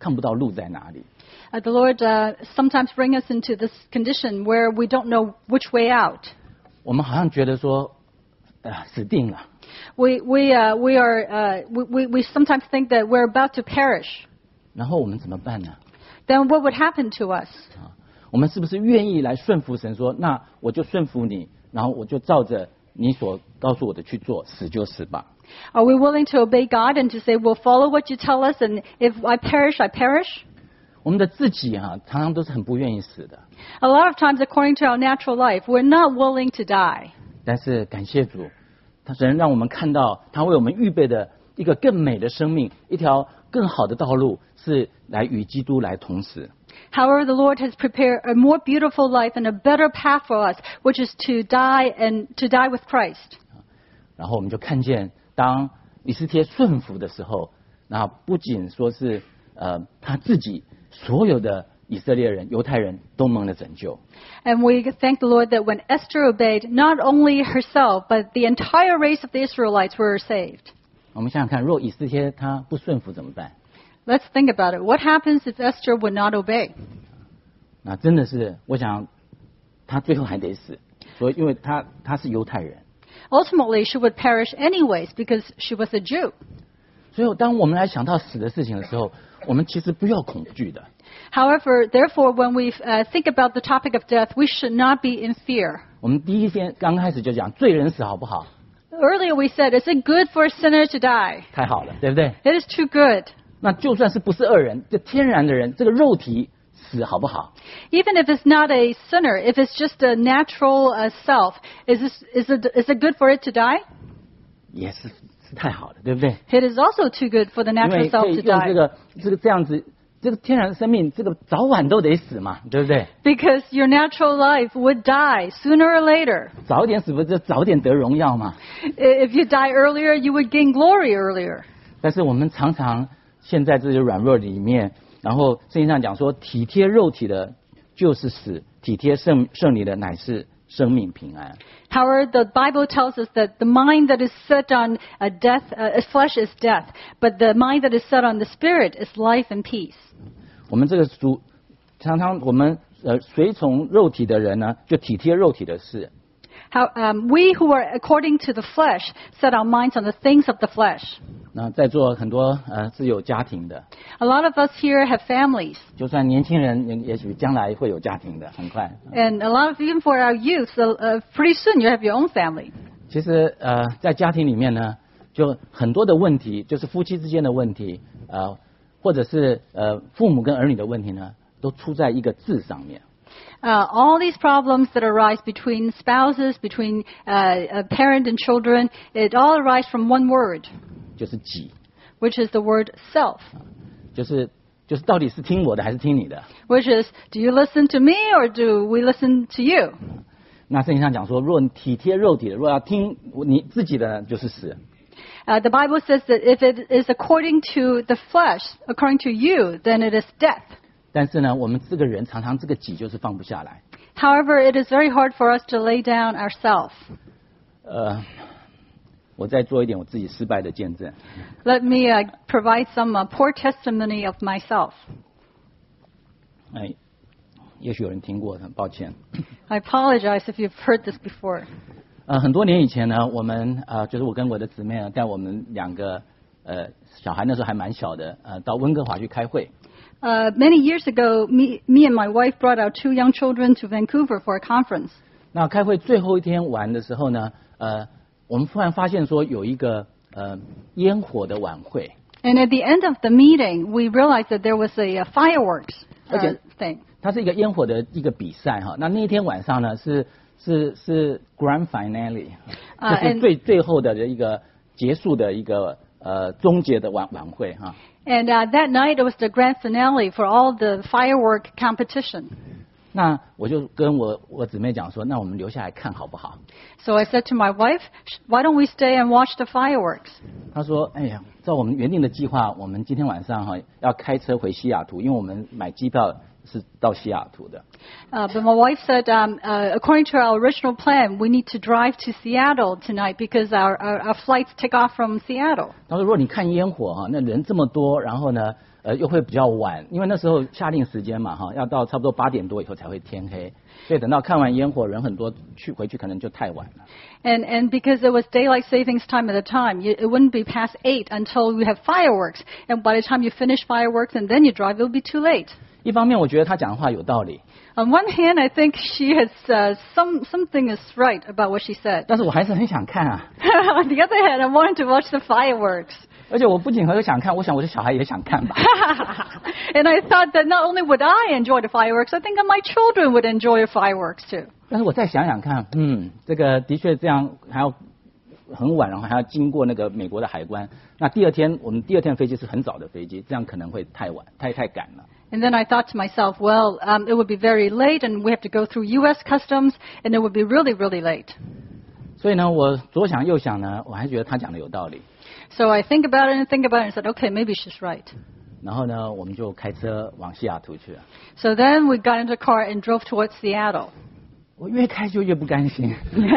看不到路在哪里。 The Lord sometimes brings us into this condition where we don't know which way out. 我们好像觉得说，死定了。 We sometimes think that we're about to perish. 然后我们怎么办呢？ Then what would happen to us? 我们是不是愿意来顺服神说，那我就顺服你，然后我就照着你所告诉我的去做，死就死吧。 Are we willing to obey God and to say, we'll follow what you tell us, and if I perish, I perish? 我们的自己常常都是很不愿意死的。 A lot of times, according to our natural life, we're not willing to die. 但是感谢主，神让我们看到他为我们预备的一个更美的生命，一条更好的道路，是来与基督来同死。 However, the Lord has prepared a more beautiful life and a better path for us, which is to die with Christ. 然后我们就看见，当以斯帖顺服的时候，那不仅说是他自己，所有的以色列人、犹太人都蒙了拯救。 And we thank the Lord that when Esther obeyed, not only herself, but the entire race of the Israelites were saved. 我们想想看，若以斯帖他不顺服怎么办？ Let's think about it. What happens if Esther would not obey? 那真的是，我想他最后还得死，所以因为他是犹太人。 Ultimately, she would perish anyways because she was a Jew. 所以当我们来想到死的事情的时候，我们其实不要恐惧的。 However, therefore, when we think about the topic of death, we should not be in fear. 我们第一天刚开始就讲罪人死好不好？ Earlier we said, is it good for a sinner to die? 太好了，对不对？ It is too good. 那就算是不是恶人，这天然的人，这个肉体死好不好？ Even if it's not a sinner, if it's just a natural self, is it good for it to die? 也是太好了，对不对？ It is also too good for the 因 natural 为可 self 以 to 用 die. 这样子，这个天然的生命，这个早晚都得死嘛，对不对？ Because your natural life would die sooner or later. 早点死不就早点得荣耀嘛？ If you die earlier, you would gain glory earlier. 但是我们常常陷在这些软弱里面，然后圣经上讲说，体贴肉体的就是死，体贴圣灵的乃是生命平安。 However, the Bible tells us that the mind that is set on flesh is death, but the mind that is set on the spirit is life and peace. 我们这个常常我们随从肉体的人呢，就体贴肉体的事。 We who are according to the flesh set our minds on the things of the flesh. 那在座很多是有家庭的， A lot of us here have families. 就算年轻人，也许将来会有家庭的，很快。 And a lot of, even for our youth, pretty soon you have your own family. 其实在家庭里面呢，就很多的问题，就是夫妻之间的问题，或者是父母跟儿女的问题呢，都出在一个字上面。 All these problems that arise between spouses, between a parent and children, it all arise from one word, 就是己， which is the word self. 就是到底是听我的还是听你的？ Which is, do you listen to me or do we listen to you? 那圣经上讲说，若你体贴肉体的，若要听你自己的，就是死。 The Bible says that if it is according to the flesh, according to you, then it is death. 但是呢，我们这个人常常这个己就是放不下来。 However, it is very hard for us to lay down ourselves. 我再做一点我自己失败的见证。 Let me provide some poor testimony of myself. 也许有人听过，很抱歉。 I apologize if you've heard this before. 很多年以前呢，我们就是我跟我的姊妹呢，带我们2个小孩，那时候还蛮小的，到温哥华去开会。 Many years ago, me and my wife brought our 2 young children to Vancouver for a conference. 那开会最后一天玩的时候呢，我们突然发现说有一个烟火的晚会。 And at the end of the meeting, we realized that there was a fireworks thing. 它是一个烟火的一个比赛哈。那一天晚上呢是 Grand Finale， 就是最后的一个结束的一个终结的晚会哈。 And that night it was the grand finale for all the firework competition. 那我就跟我姊妹讲说，那我们留下来看好不好？ So I said to my wife, why don't we stay and watch the fireworks? 她说，哎呀，照我们原定的计划，我们今天晚上要开车回西雅图，因为我们买机票是到西雅图的。 But my wife said, according to our original plan, we need to drive to Seattle tonight because our flights take off from Seattle. 她说，如果你看烟火那人这么多，然后呢， 又会比较晚，因为那时候下令时间嘛哈，要到差不多8点多以后才会天黑，所以等到看完烟火人很多回去可能就太晚了。 And because it was daylight savings time at the time, it wouldn't be past 8 until we have fireworks. And by the time you finish fireworks and then you drive, it will be too late. 一方面我觉得他讲的话有道理。 On one hand, I think she has something is right about what she said. 但是我还是很想看啊。 On the other hand, I wanted to watch the fireworks. 而且我不仅很想看，我想我的小孩也想看吧。 And I thought that not only would I enjoy the fireworks, I think that my children would enjoy the fireworks too. 但是我再想想看，这个的确这样还要很晚，然后还要经过那个美国的海关。那我们第二天飞机是很早的飞机，这样可能会太晚，太赶了。 And then I thought to myself, well, it would be very late, and we have to go through U.S. customs, and it would be really, really late. 所以呢，我左想右想呢，我还觉得他讲的有道理。 So I think about it and think about it and said, okay, maybe she's right. 然后呢，我们就开车往西雅图去了。 So then we got into a car and drove towards Seattle. 我越开就越不甘心。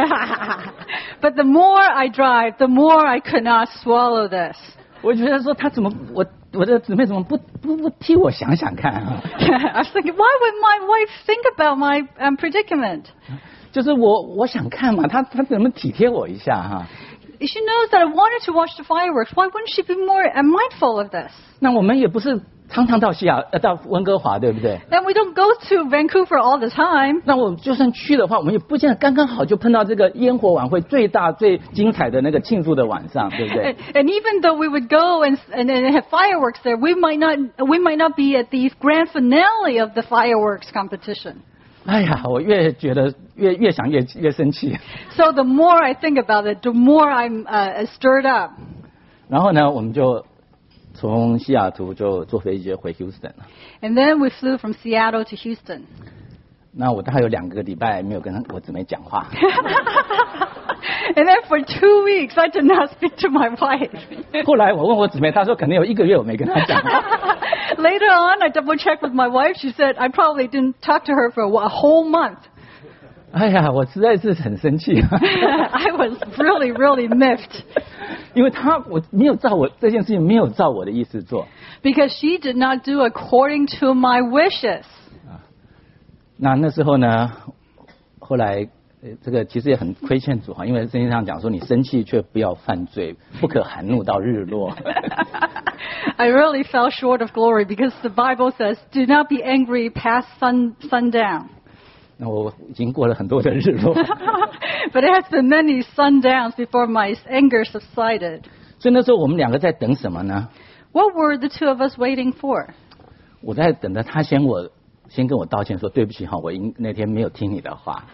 But the more I drive, the more I could not swallow this. 我觉得说他怎么我的姊妹怎么不替我想想看啊 I was thinking, why would my wife think about my predicament? 就是我想看嘛，他怎么体贴我一下哈 She knows that I wanted to watch the fireworks. Why wouldn't she be more mindful of this? 那我们也不是常常到到温哥华，对不对？ And we don't go to Vancouver all the time. 那我就算去的话，我们也不见得刚刚好就碰到这个烟火晚会最大最精彩的那个庆祝的晚上，对不对？ And even though we would go and have fireworks there, we might not be at the grand finale of the fireworks competition. 哎呀，我越觉得越想越生气。 So the more I think about it, the more I'm stirred up. 然后呢，我们就从西雅图就坐飞机回 Houston 了。 And then we flew from Seattle to Houston. 那我大概有2个礼拜没有跟我姊妹讲话。 And then for 2 weeks, I did not speak to my wife. 后来我问我姊妹，她说可能有1个月我没跟她讲话。 Later on, I double checked with my wife. She said I probably didn't talk to her for a whole month. 哎呀，我实在是很生气。 I was really, really miffed. 因为我没有照这件事情没有照我的意思做。 Because she did not do according to my wishes. 那时候呢，后来这个其实也很亏欠主哈，因为圣经上讲说，你生气却不要犯罪，不可含怒到日落。 I really fell short of glory because the Bible says, "Do not be angry past sundown." 那我已经过了很多的日落。 But it has been many sundowns before my anger subsided. 所以那时候我们2个在等什么呢？ What were the two of us waiting for? 我在等着他先跟我道歉说对不起哈，我那天没有听你的话。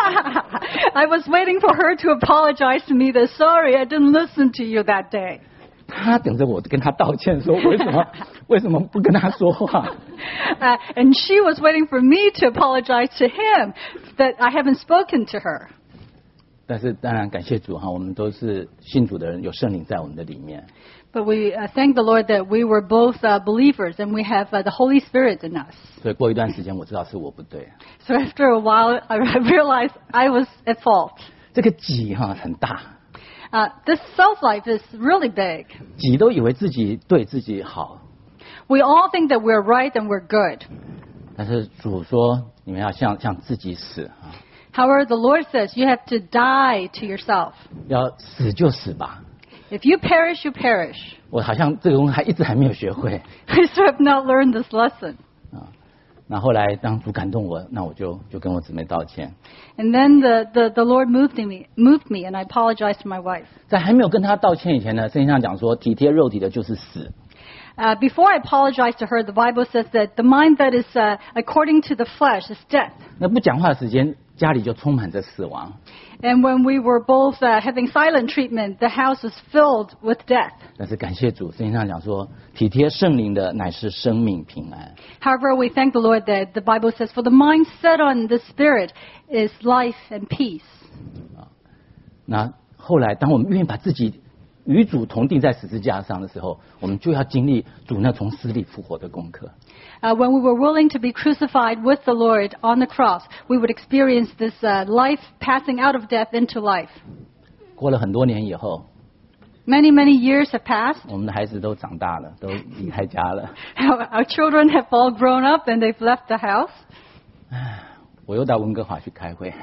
I was waiting for her to apologize to me that sorry I didn't listen to you that day. 他等着我跟他道歉说为什么不跟他说话。 And she was waiting for me to apologize to him that I haven't spoken to her. 但是当然感谢主哈，我们都是信主的人，有圣灵在我们的里面。 But we thank the Lord that we were both believers and we have the Holy Spirit in us. 所以过一段时间我知道是我不对。 So after a while, I realized I was at fault. 这个己哈很大。 This self-life is really big. 己都以为自己对自己好。 We all think that we're right and we're good. 但是主说你们要向自己死啊。 However, the Lord says you have to die to yourself. 要死就死吧。 If you perish, you perish. 我好像这个东西还没有学会。 I still have not learned this lesson. 那后来当主感动我，那我就跟我姊妹道歉。 And then the Lord moved me, and I apologized to my wife. 在还没有跟他道歉以前呢，圣经上讲说，体贴肉体的就是死。 Before I apologized to her, the Bible says that the mind that is according to the flesh is death. 那不讲话的时间，家里就充满着死亡。 And when we were both having silent treatment, the house was filled with death. 但是感谢主，圣经上讲说，体贴圣灵的乃是生命平安。 However, we thank the Lord that the Bible says, "For the mind set on the Spirit is life and peace." 那后来，当我们愿意把自己与主同定在十字架上的时候，我们就要经历主那从死里复活的功课。 When we were willing to be crucified with the Lord on the cross, we would experience this life passing out of death into life. 过了很多年以后， Many, many years have passed. 我们的孩子都长大了，都离开家了。 Our children have all grown up and they've left the house. 我又到温哥华去开会。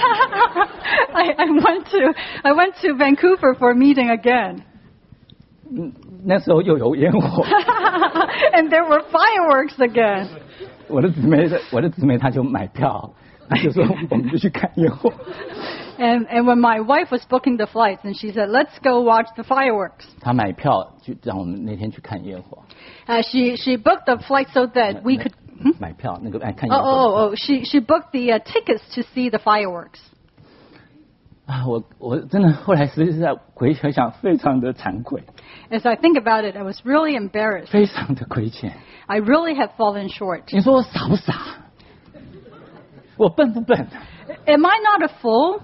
I went to Vancouver for a meeting again. 那时候又有烟火。 And there were fireworks again. 我的姊妹她就买票，她就说我们就去看烟火。 And when my wife was booking the flights, and she said, "Let's go watch the fireworks." 她买票就让我们那天去看烟火。 She booked the flight so that we could. 买票那个看烟火。 She booked the tickets to see the fireworks. 啊，我真的后来实际上回想非常的惭愧。 As I think about it, I was really embarrassed. 非常的亏欠。 I really have fallen short. 你说我傻不傻？我笨不笨？ Am I not a fool?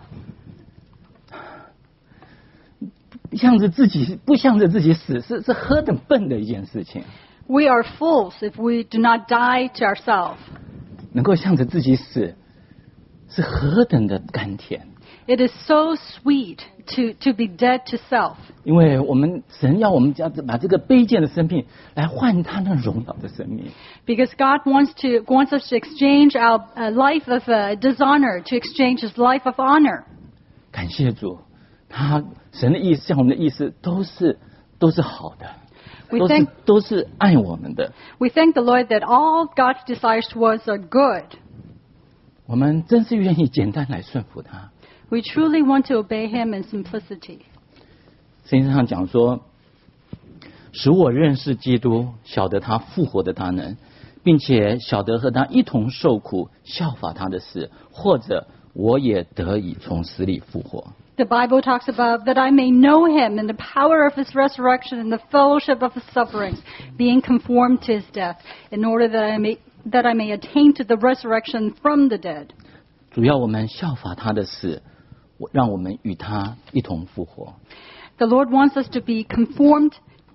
不向着自己死，是何等笨的一件事情。 We are fools if we do not die to ourselves. 能够向着自己死，是何等的甘甜。 It is so sweet to be dead to self. 因为神要我们把这个卑贱的生命来换他那荣耀的生命。 Because God wants us to exchange our life of dishonor to exchange His life of honor. 感谢主，神的意思像我们的意思都是好的，都是爱我们的。 We thank the Lord that all God's desires towards us are good. 我们真是愿意简单来顺服他。 We truly want to obey Him in simplicity. 圣经上讲说，使我认识基督，晓得他复活的大能，并且晓得和他一同受苦，效法他的事，或者我也得以从死里复活。 The Bible talks about that I may know Him in the power of His resurrection and the fellowship of His sufferings, being conformed to His death, in order that I may attain to the resurrection from the dead. 主要我们效法他的事，让我们与他一同复活。 The Lord wants us to be conformed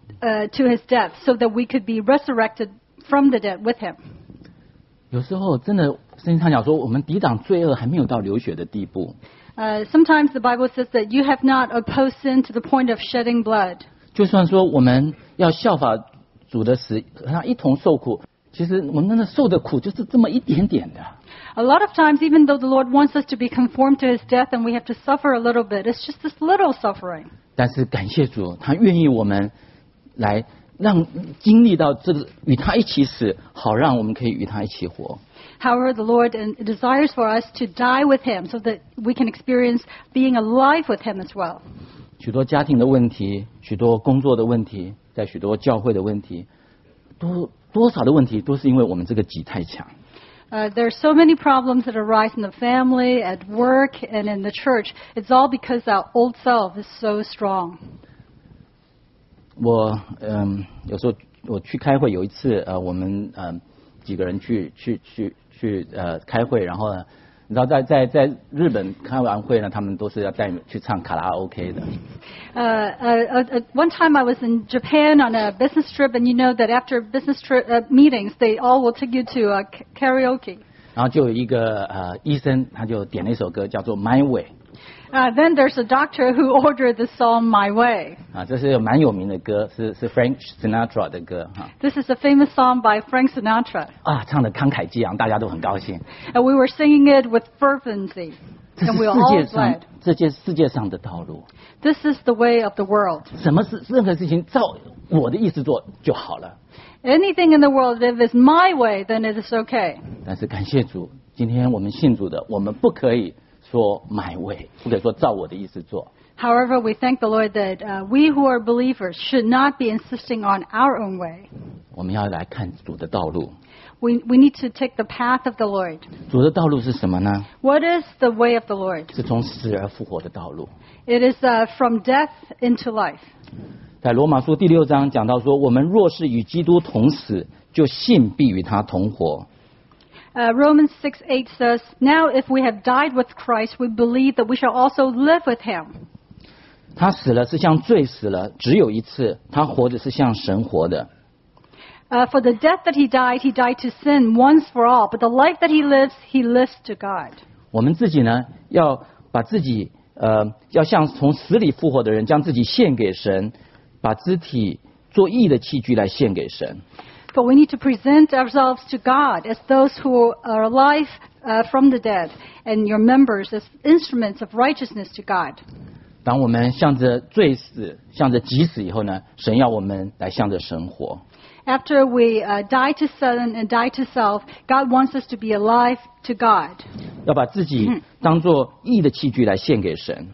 to His death, so that we could be resurrected from the dead with Him. 有时候真的，圣经上讲说，我们抵挡罪恶还没有到流血的地步。 Sometimes the Bible says that you have not opposed sin to the point of shedding blood. 就算说我们要效法主的死，和他一同受苦，其实我们那受的苦就是这么一点点的。 A lot of times, even though the Lord wants us to be conformed to His death and we have to suffer a little bit, it's just this little suffering. 但是感谢主，他愿意我们来让经历到这个与他一起死，好让我们可以与他一起活。 However, the Lord desires for us to die with Him so that we can experience being alive with Him as well. 许多家庭的问题，许多工作的问题，在许多教会的问题，多少的问题都是因为我们这个己太强。 There are so many problems that arise in the family, at work, and in the church. It's all because our old self is so strong. 有时候我去开会，有一次我们几个人去开会，然后呢，你知道在日本开完会呢，他们都是要带你去唱卡拉 OK 的。 One time I was in Japan on a business trip, and you know that after business meetings, they all will take you to karaoke. 然后就有一个医生，他就点了一首歌，叫做《My Way》。 Then there's a doctor who ordered the song My Way. 这是蛮有名的歌，是 Frank Sinatra 的歌哈。 This is a famous song by Frank Sinatra. 唱得慷慨激昂，大家都很高兴。 And we were singing it with fervency. 这是 And we were all glad. 世界上的道路。 This is the way of the world. 任何事情照我的意思做就好了。 Anything in the world, if it's my way, then it is okay. 但是感谢主，今天我们信主的，我们不可以说 my way， 不可以说照我的意思做。 However, we thank the Lord that we who are believers should not be insisting on our own way. 我们要来看主的道路。 We need to take the path of the Lord. 主的道路是什么呢？ What is the way of the Lord? 是从死而复活的道路。 It is from death into life. 在罗马书第6章讲到说，我们若是与基督同死，就信必与他同活。 Romans 6:8 says, "Now if we have died with Christ, we believe that we shall also live with Him." 他死了是像罪死了，只有一次；他活着是像神活的。 For the death that he died to sin once for all. But the life that he lives to God. 我们自己呢，要把自己要像从死里复活的人，将自己献给神，把肢体做义的器具来献给神。 But we need to present ourselves to God as those who are alive from the dead, and your members as instruments of righteousness to God. 当我们向着罪死、向着己死以后呢，神要我们来向着神活。 After we die to sin and die to self, God wants us to be alive to God. 要把自己当作义的器具来献给神。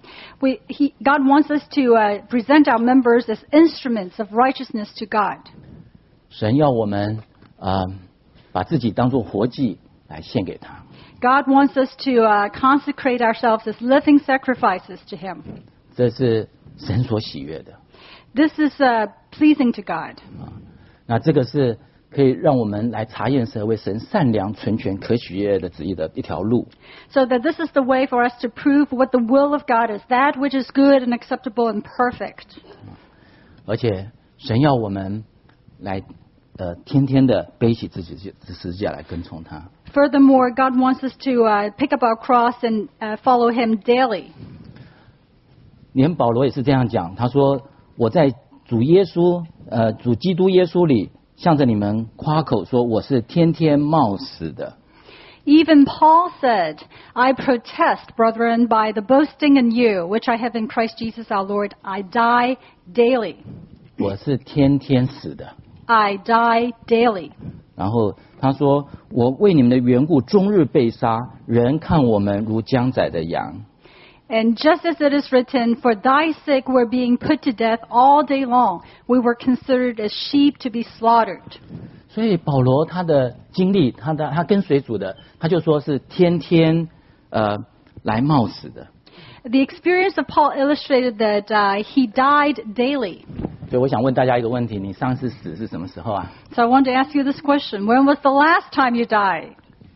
God wants us to present our members as instruments of righteousness to God. 神要我们把自己当作活祭来献给他。 God wants us to consecrate ourselves as living sacrifices to Him. 这是神所喜悦的。 This is pleasing to God. 那这个是可以让我们来查验神为神善良、纯全、可喜悦的旨意的一条路。 So that this is the way for us to prove what the will of God is, that which is good and acceptable and perfect. 而且神要我们来天天的背起自己的十字架来跟从他。 Furthermore, God wants us to pick up our cross and follow Him daily. 连保罗也是这样讲，他说：“我在主基督耶稣里，向着你们夸口说，我是天天冒死的。” Even Paul said, I protest, brethren, by the boasting in you, which I have in Christ Jesus our Lord, I die daily. 我是天天死的。 I die daily. 然后他说：“我为你们的缘故，终日被杀，人看我们如将宰的羊。” And just as it is written, for thy sake we're being put to death all day long. We were considered as sheep to be slaughtered. 所以保罗他的经历，他跟随主的，他就说是天天来冒死的。 The experience of Paul illustrated that he died daily. 所以我想问大家一个问题：你上次死是什么时候啊？ So I want to ask you this question. When was the last time you died?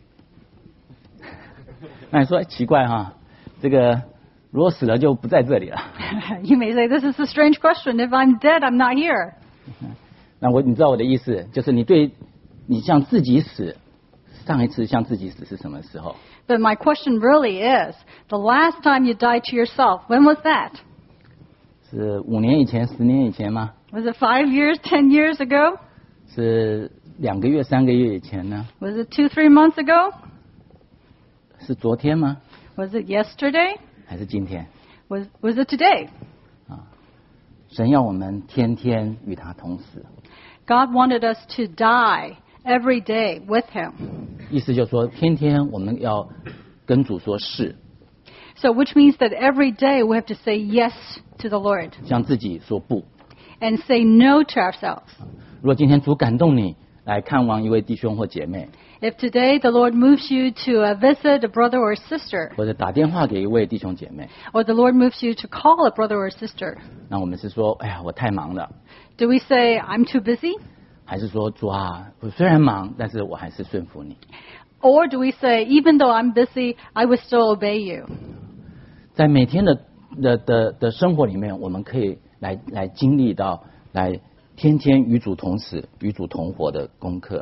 那你说奇怪哈，这个如果死了就不在这里了。 You may say, this is a strange question. If I'm dead, I'm not here. 那你知道我的意思，就是你向自己死，上一次向自己死是什么时候？ But my question really is, the last time you died to yourself, when was that? 是5年以前、10年以前吗？ Was it 5 years, 10 years ago? 是2个月、3个月以前呢？ Was it 2-3 months ago? 是昨天吗？ Was it yesterday? 还是今天？ Was it today? 神要我们天天与他同死。 God wanted us to die every day with Him. 意思就是说，天天我们要跟主说是， So which means that every day we have to say yes to the Lord 向自己说不。 and say no to ourselves. 如果今天主感动你来看望一位弟兄或姐妹， If today the Lord moves you to visit a brother or sister, 或者打电话给一位弟兄姐妹， or the Lord moves you to call a brother or sister, 那我们是说，哎呀，我太忙了， do we say, I'm too busy? 还是说主啊，我虽然忙，但是我还是顺服你？ Or do we say, even though I'm busy, I will still obey you? 在每天的生活里面，我们可以来经历到来天天与主同死、与主同活的功课。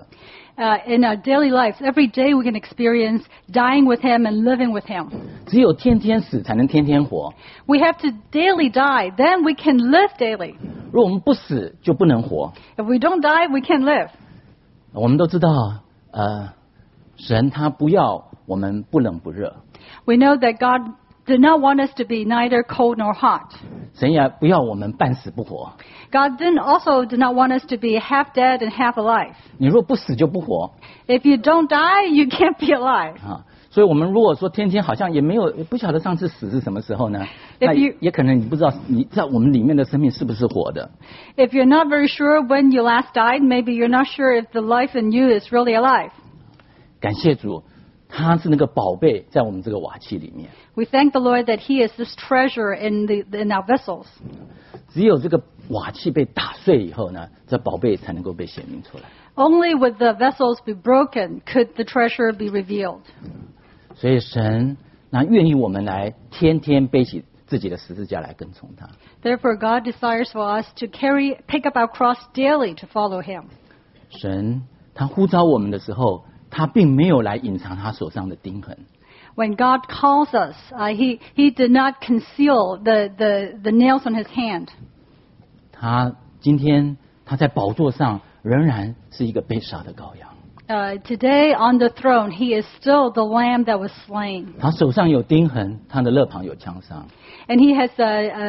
In our daily lives, every day we can experience dying with Him and living with Him. 只有天天死，才能天天活。 We have to daily die, then we can live daily. 如果我们不死，就不能活。 If we don't die, we can't live. 我们都知道，神他不要我们不冷不热， We know that God did not want us to be neither cold nor hot. 神也不要我们半死不活。 God also did not want us to be half dead and half alive. 你若不死就不活 If you don't die, you can't be alive. 啊！所以我们如果说天天好像也没有不晓得上次死是什么时候呢？ If 那 you- 也可能你不知道你在我们里面的生命是不是活的。 If you're not very sure when you last died, maybe you're not sure if the life in you is really alive. 感谢主，他是那个宝贝在我们这个瓦器里面。 We thank the Lord that He is this treasure in our vessels. 只有这个瓦器被打碎以后呢，这宝贝才能够被显明出来。 Only with the vessels be broken could the treasure be revealed. 所以神那愿意我们来天天背起自己的十字架来跟从他。 Therefore, God desires for us to pick up our cross daily to follow Him. 神他呼召我们的时候，他并没有来隐藏他手上的钉痕。 When God calls us, he did not conceal the nails on his hand. 他今天他在宝座上仍然是一个被杀的羔羊。 Today on the throne, he is still the lamb that was slain. 他手上有钉痕，他的肋旁有枪伤。 And he has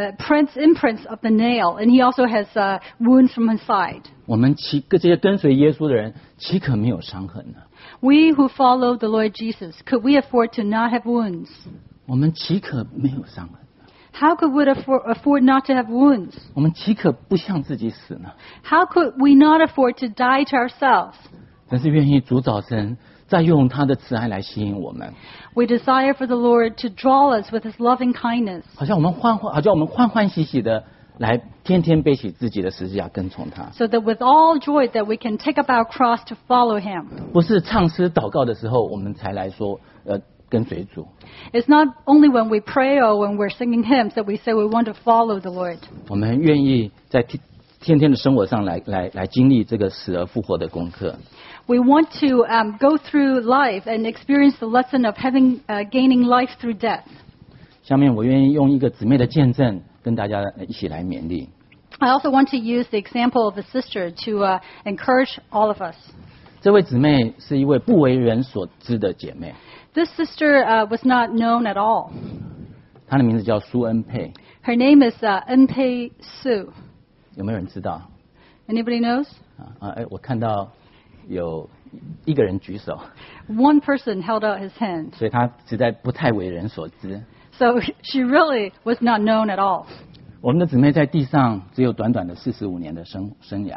imprints of the nail, and he also has wounds from his side. 我们这些跟随耶稣的人，岂可没有伤痕呢？ We who follow the Lord Jesus, could we afford to not have wounds? 我们岂可没有伤痕？ How could we afford not to have wounds? 我们岂可不向自己死呢？ How could we not afford to die to ourselves? 真是愿意主早晨再用他的慈爱来吸引我们， We desire for the Lord to draw us with his loving kindness. 好像我们欢欢喜喜的来天天背起自己的十字架跟从他。 So that with all joy that we can take up our cross to follow him. 不是唱诗祷告的时候，我们才来说跟随主。 It's not only when we pray or when we're singing hymns that we say we want to follow the Lord. 我们愿意在天天的生活上来经历这个死而复活的功课。 We want to go through life and experience the lesson of gaining life through death. 下面我愿意用一个姊妹的见证跟大家一起来勉励。 I also want to use the example of a sister to encourage all of us. 这位姊妹是一位不为人所知的姐妹， This sister was not known at all. 她的名字叫苏恩佩， Her name is Enpei Su. 有没有人知道？ Anybody knows? 我看到有一个人举手， One person held out his hand. 所以她实在不太为人所知。 So she really was not known at all. 我们的姊妹在地上只有短短的45年的生涯。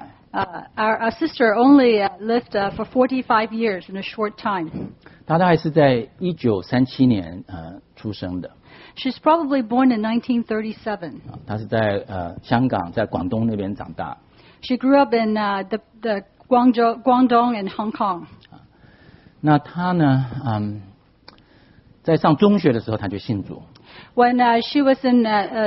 Our sister only lived for 45 years in a short time. 她大概是在1937年出生的。 She's probably born in 1937. 她是在香港，在广东那边长大。 She grew up in the Guangdong and Hong Kong. 那她呢，在上中学的时候，她就信主。 When she was in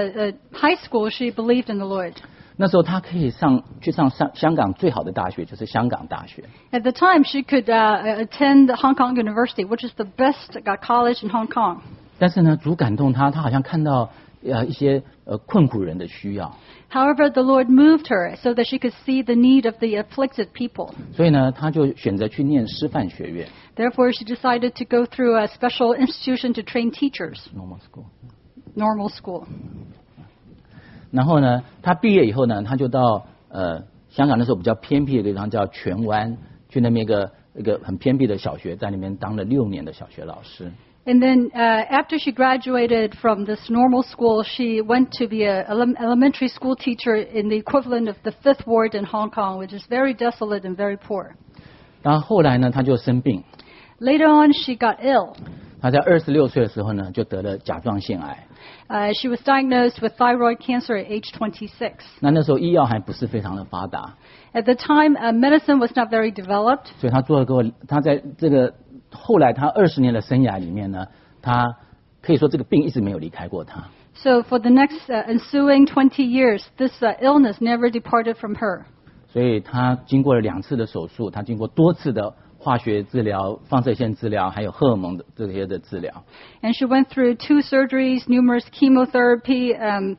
high school, she believed in the Lord. 那时候她可以去上香港最好的大学，就是香港大学。 At the time, she could attend Hong Kong University, which is the best college in Hong Kong. 但是呢，主感动她，她好像看到一些困苦人的需要。 However, the Lord moved her so that she could see the need of the afflicted people. 所以呢，她就选择去念师范学院 Therefore, she decided to go through a special institution to train teachers, （normal school）。 normal school. 然后呢，她毕业以后呢，她就到香港那时候比较偏僻的地方叫荃湾，去那边一个很偏僻的小学，在那边当了6年的小学老师。 And then after she graduated from this normal school, she went to be an elementary school teacher in the equivalent of the 5th Ward in Hong Kong, which is very desolate and very poor. 然后后来呢，她就生病。 Later on, she got ill. 她在26岁的时候呢，就得了甲状腺癌。 She was diagnosed with thyroid cancer at age 26. 那时候医药还不是非常的发达， At the time, medicine was not very developed. 所以她在这个后来她20年的生涯里面呢，她可以说这个病一直没有离开过她。 So for the next ensuing 20 years, this illness never departed from her. 所以她经过了2次的手术，她经过多次的化学治疗、放射线治疗，还有荷尔蒙的这些的治疗。 And she went through 2 surgeries, numerous chemotherapy,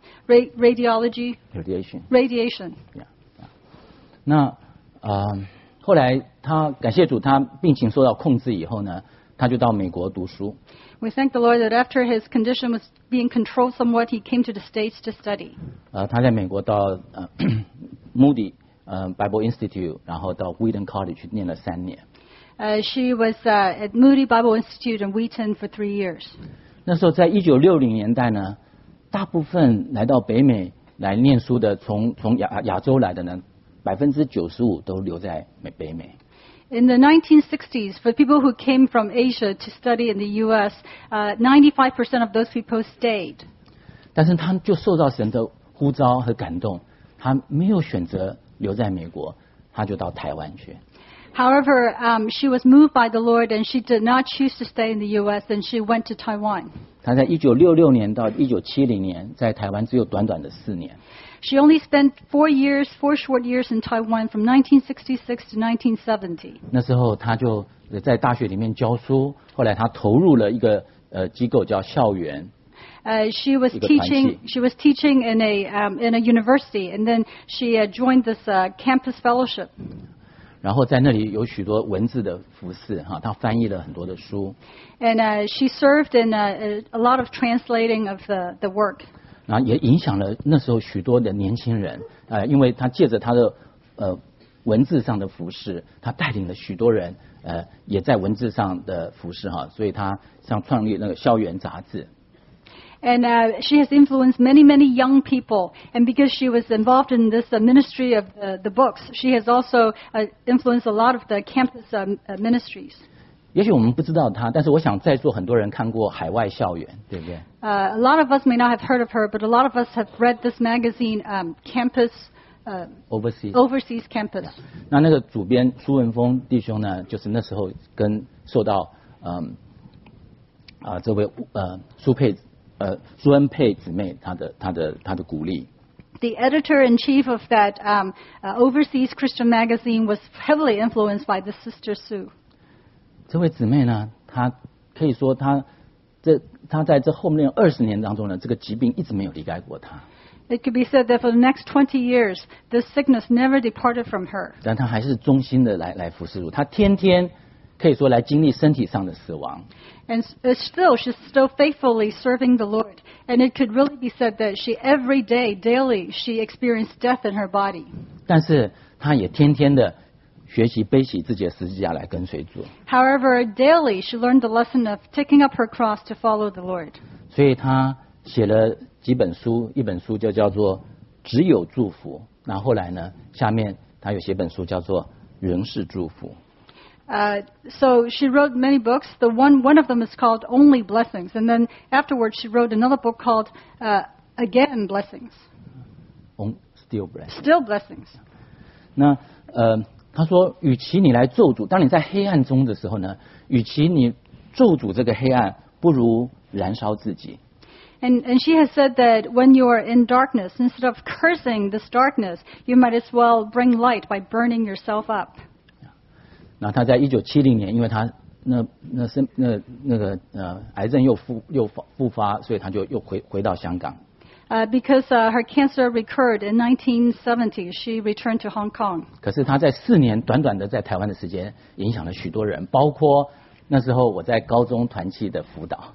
radiology, radiation. 那后来她感谢主，她病情受到控制以后呢，她就到美国读书。 We thank the Lord that after his condition was being controlled somewhat, he came to the States to study. 她在美国到Moody Bible Institute， 然后到 Wheaton College 去念了3年。 She was at Moody Bible Institute in Wheaton for 3 years. 那时候在1960年代呢，大部分来到北美来念书的，从亚洲来的呢，95%都留在北美。 In the 1960s, for people who came from Asia to study in the U.S., 95% of those people stayed. 但是他就受到神的呼召和感动，他没有选择留在美国，他就到台湾去。 However, she was moved by the Lord and she did not choose to stay in the U.S. and she went to Taiwan. 他在1966年到1970年在台湾只有短短的4年。 She only spent 4 short years in Taiwan from 1966 to 1970. 那时候他就在大学里面教书，后来他投入了一个机构叫校园。 She was 一个团契。 teaching. She was teaching in a university, and then she joined this campus fellowship. 然后在那里有许多文字的服侍哈，她翻译了很多的书， And she served in a lot of translating of the work. 然后也影响了那时候许多的年轻人，因为她借着她的文字上的服侍，她带领了许多人也在文字上的服侍哈，所以她像创立那个校园杂志。 And she has influenced many, many young people. And because she was involved in this ministry of the books, she has also influenced a lot of the campus ministries. 也许我们不知道她，但是我想在座很多人看过《海外校园》，对不对？ A lot of us may not have heard of her, but a lot of us have read this magazine, Campus, Overseas Campus. 那个主编苏文峰弟兄呢，就是那时候受到这位苏恩佩姊妹她的鼓励。 The editor-in-chief of that Overseas Christian magazine was heavily influenced by the Sister Sue. 这位姊妹呢，她可以说她在这后面20年当中呢，这个疾病一直没有离开过她。 It could be said that for the next 20 years, this sickness never departed from her. 但她还是忠心的来服侍主，她天天可以说来经历身体上的死亡。 And still, she's still faithfully serving the Lord. And it could really be said that she every day, daily, she experienced death in her body. 但是她也天天的学习背起自己的十字架来跟随主。 However, daily, she learned the lesson of taking up her cross to follow the Lord. 所以她写了几本书，一本书就叫做《只有祝福》，然后后来呢，下面她有写本书叫做《仍是祝福》。 So she wrote many books. One of them is called Only Blessings. And then afterwards, she wrote another book called Again Blessings. Still blessed. Still Blessings. 那他说，与其你来咒诅，当你在黑暗中的时候呢，与其你咒诅这个黑暗，不如燃烧自己。 And she has said that when you are in darkness, instead of cursing this darkness, you might as well bring light by burning yourself up. 那他在1970年，因为他癌症又复发，所以他就又回到香港。 Because her cancer recurred in 1970, she returned to Hong Kong. 可是他在4年短短的在台湾的时间，影响了许多人，包括那时候我在高中团契的辅导。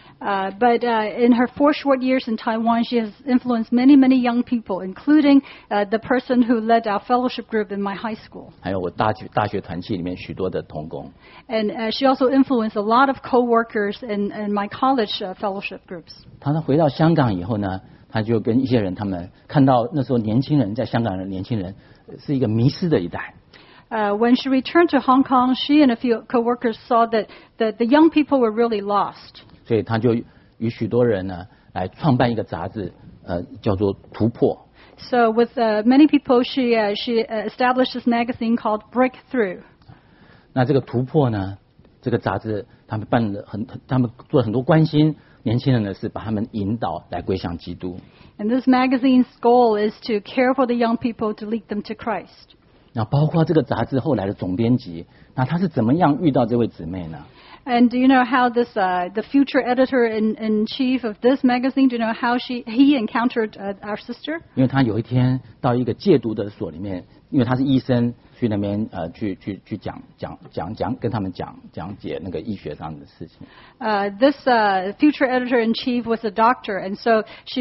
But in her 4 short years in Taiwan, she has influenced many, many young people, including the person who led our fellowship group in my high school. 还有我大学团契里面许多的同工。 And she also influenced a lot of co-workers in my college fellowship groups. 他回到香港以后呢，他就跟一些人，他们看到那时候年轻人在香港的年轻人是一个迷失的一代。 When she returned to Hong Kong, she and a few co-workers saw that the young people were really lost. 所以他就与许多人呢来创办一个杂志，叫做《突破》。 So with many people, she established this magazine called Breakthrough. 那这个突破呢，这个杂志他们他们做了很多关心年轻人的事，把他们引导来归向基督。 And this magazine's goal is to care for the young people to lead them to Christ. 那包括这个杂志后来的总编辑，那他是怎么样遇到这位姊妹呢？ And do you know how this the future editor-in-chief of this magazine? Do you know how he encountered our sister? 因为他有一天到一个戒毒的所里面，因为他是医生，去那边去讲跟他们讲解那个医学上的事情。 This future editor-in-chief was a doctor, and so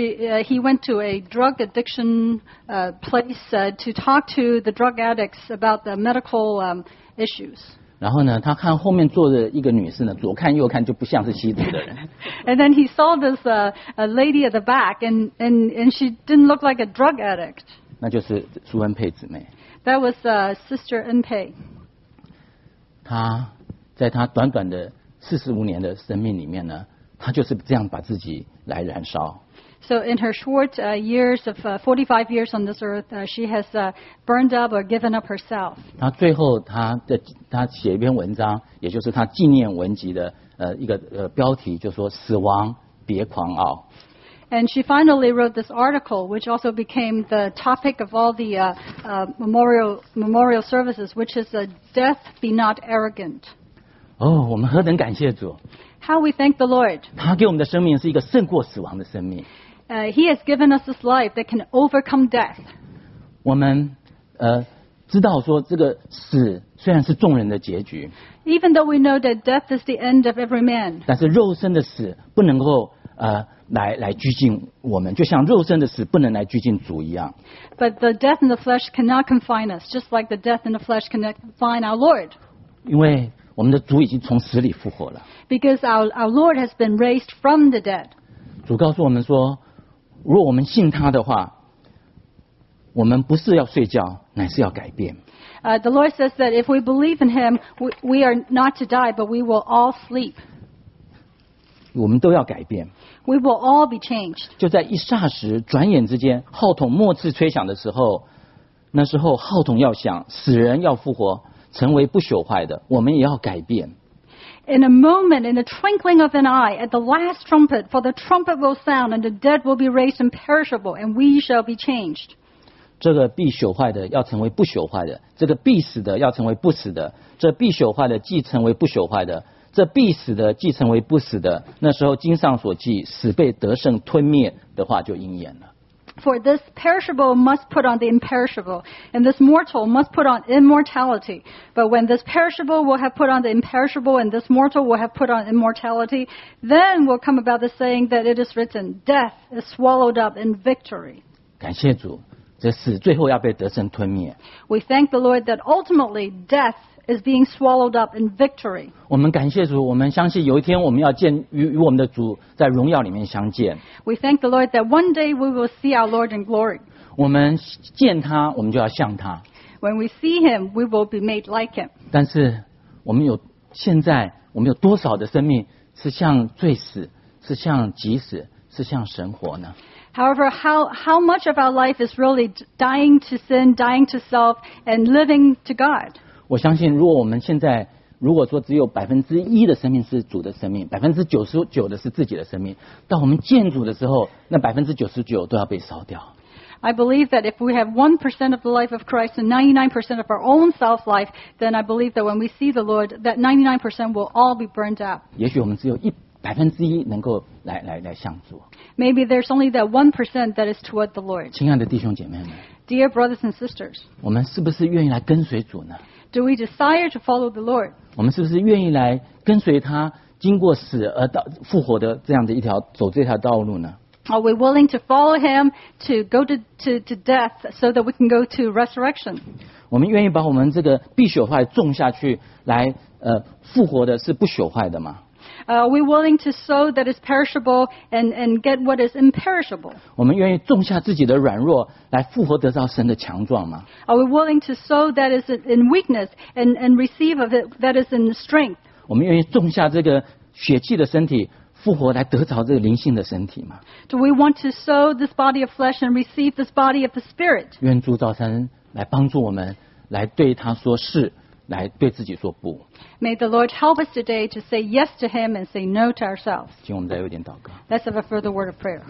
he went to a drug addiction place to talk to the drug addicts about the medical issues. 然后呢，他看后面坐的一个女士呢，左看右看就不像是吸毒的人。 And then he saw this lady at the back, and she didn't look like a drug addict. 那就是苏恩佩姊妹。 That was Sister Enpei. 她在她短短的45年的生命里面呢，她就是这样把自己来燃烧。 So in her short years of 45 years on this earth, she has burned up or given up herself. 她最后她写一篇文章，也就是她纪念文集的一个标题，就说死亡别狂傲。 And she finally wrote this article, which also became the topic of all the memorial services, which is "Death be not arrogant." 哦，我们何等感谢主！ How we thank the Lord. 他给我们的生命是一个胜过死亡的生命。 He has given us this life that can overcome death. 我们知道说这个死虽然是众人的结局， Even though we know that death is the end of every man, 但是肉身的死不能够来拘禁我们，就像肉身的死不能来拘禁主一样。 but the death in the flesh cannot confine us, just like the death in the flesh cannot confine our Lord. 因为我们的主已经从死里复活了。 Because our Lord has been raised from the dead. 主告诉我们说，如果我们信他的话，我们不是要睡觉，乃是要改变。 The Lord says that if we believe in Him, we are not to die, but we will all sleep. 我们都要改变。 We will all be changed. 就在一霎时、转眼之间，号筒末次吹响的时候，那时候号筒要响，死人要复活，成为不朽坏的，我们也要改变。 In a moment, in the twinkling of an eye, at the last trumpet, for the trumpet will sound, and the dead will be raised imperishable, and we shall be changed. 这个必朽坏的要成为不朽坏的，这个必死的要成为不死的，这必朽坏的既成为不朽坏的，这必死的既成为不死的。那时候经上所记死被得胜吞灭的话就应验了。 For this perishable must put on the imperishable, and this mortal must put on immortality. But when this perishable will have put on the imperishable, and this mortal will have put on immortality, then will come about the saying that it is written, Death is swallowed up in victory. 感谢主，这死最后要被得胜吞灭。 We thank the Lord that ultimately death is being swallowed up in victory. 我们感谢主，我们相信有一天我们要与我们的主在荣耀里面相见。 We thank the Lord that one day we will see our Lord in glory. 我们见他，我们就要像他。 When we see Him, we will be made like Him. 但是现在我们有多少的生命是像罪死，是像己死，是像神活呢？ However, how much of our life is really dying to sin, dying to self, and living to God? 我相信，如果我们现在如果说只有1%的生命是主的生命，99%的是自己的生命，到我们见主的时候，那99%都要被烧掉。 I believe that if we have 1% of the life of Christ and 99% of our own self-life, then I believe that when we see the Lord, that 99% will all be burned out. 也许我们只有1%能够来向主。 Maybe there's only that 1% that is toward the Lord. 亲爱的弟兄姐妹们， Dear brothers and sisters, 我们是不是愿意来跟随主呢？ do we desire to follow the Lord? 我们是不是愿意来跟随他，经过死而到复活的这样的走这条道路呢？ Are we willing to follow Him to go to death so that we can go to resurrection? 我们愿意把我们这个必朽坏种下去，来复活的是不朽坏的吗？ Are we willing to sow that is perishable and get what is imperishable? 我们愿意种下自己的软弱，来复活得到神的强壮吗？ Are we willing to sow that is in weakness and receive of it that is in strength? 我们愿意种下这个血气的身体，复活来得着这个灵性的身体吗？ Do we want to sow this body of flesh and receive this body of the Spirit? 愿主早晨来帮助我们，来对他说是，来对自己说不。 May the Lord help us today to say yes to Him and say no to ourselves. 请我们再有点祷告。 Let's have a further word of prayer.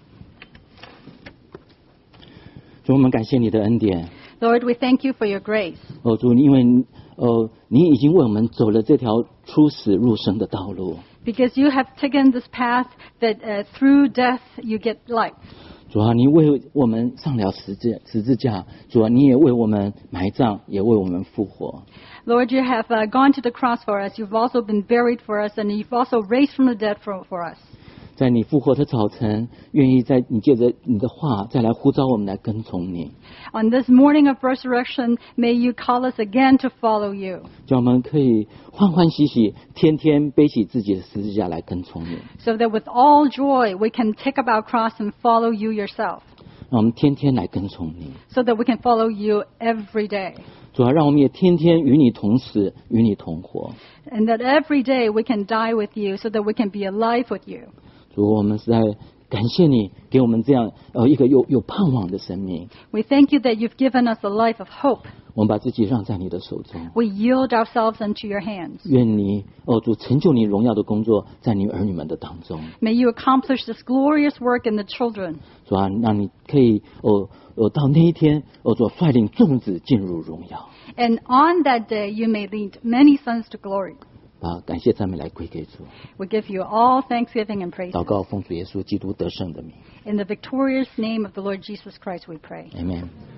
主，我们感谢你的恩典。 Lord, we thank you for your grace. 主，因为你已经为我们走了这条出死入生的道路。 Because you have taken this path that through death you get life. 主啊，你为我们上了十字架。主啊，你也为我们埋葬，也为我们复活。 Lord, you have gone to the cross for us. You've also been buried for us, and you've also raised from the dead for us. 在你复活的早晨，愿意在你借着你的话再来呼召我们来跟从你。 On this morning of resurrection, may you call us again to follow you. 叫我们可以欢欢喜喜，天天背起自己的十字架来跟从你。 So that with all joy we can take up our cross and follow you yourself. 让我们天天来跟从你。 So that we can follow you every day. 主啊，让我们也天天与你同死，与你同活。 And that every day we can die with you so that we can be alive with you. 主，我们实在感谢你给我们这样一个有盼望的生命。 We thank you that you've given us a life of hope. 我们把自己让在你的手中。 We yield ourselves unto your hands. 愿你主成就你荣耀的工作，在你儿女们的当中。 May you accomplish this glorious work in the children. 主啊，让你可以到那一天主率领众子进入荣耀。 And on that day you may lead many sons to glory. 把感谢赞美来归给主。 We give you all thanksgiving and praise. 祷告奉主耶稣基督得胜的名 In the victorious name of the Lord Jesus Christ we pray. ，Amen。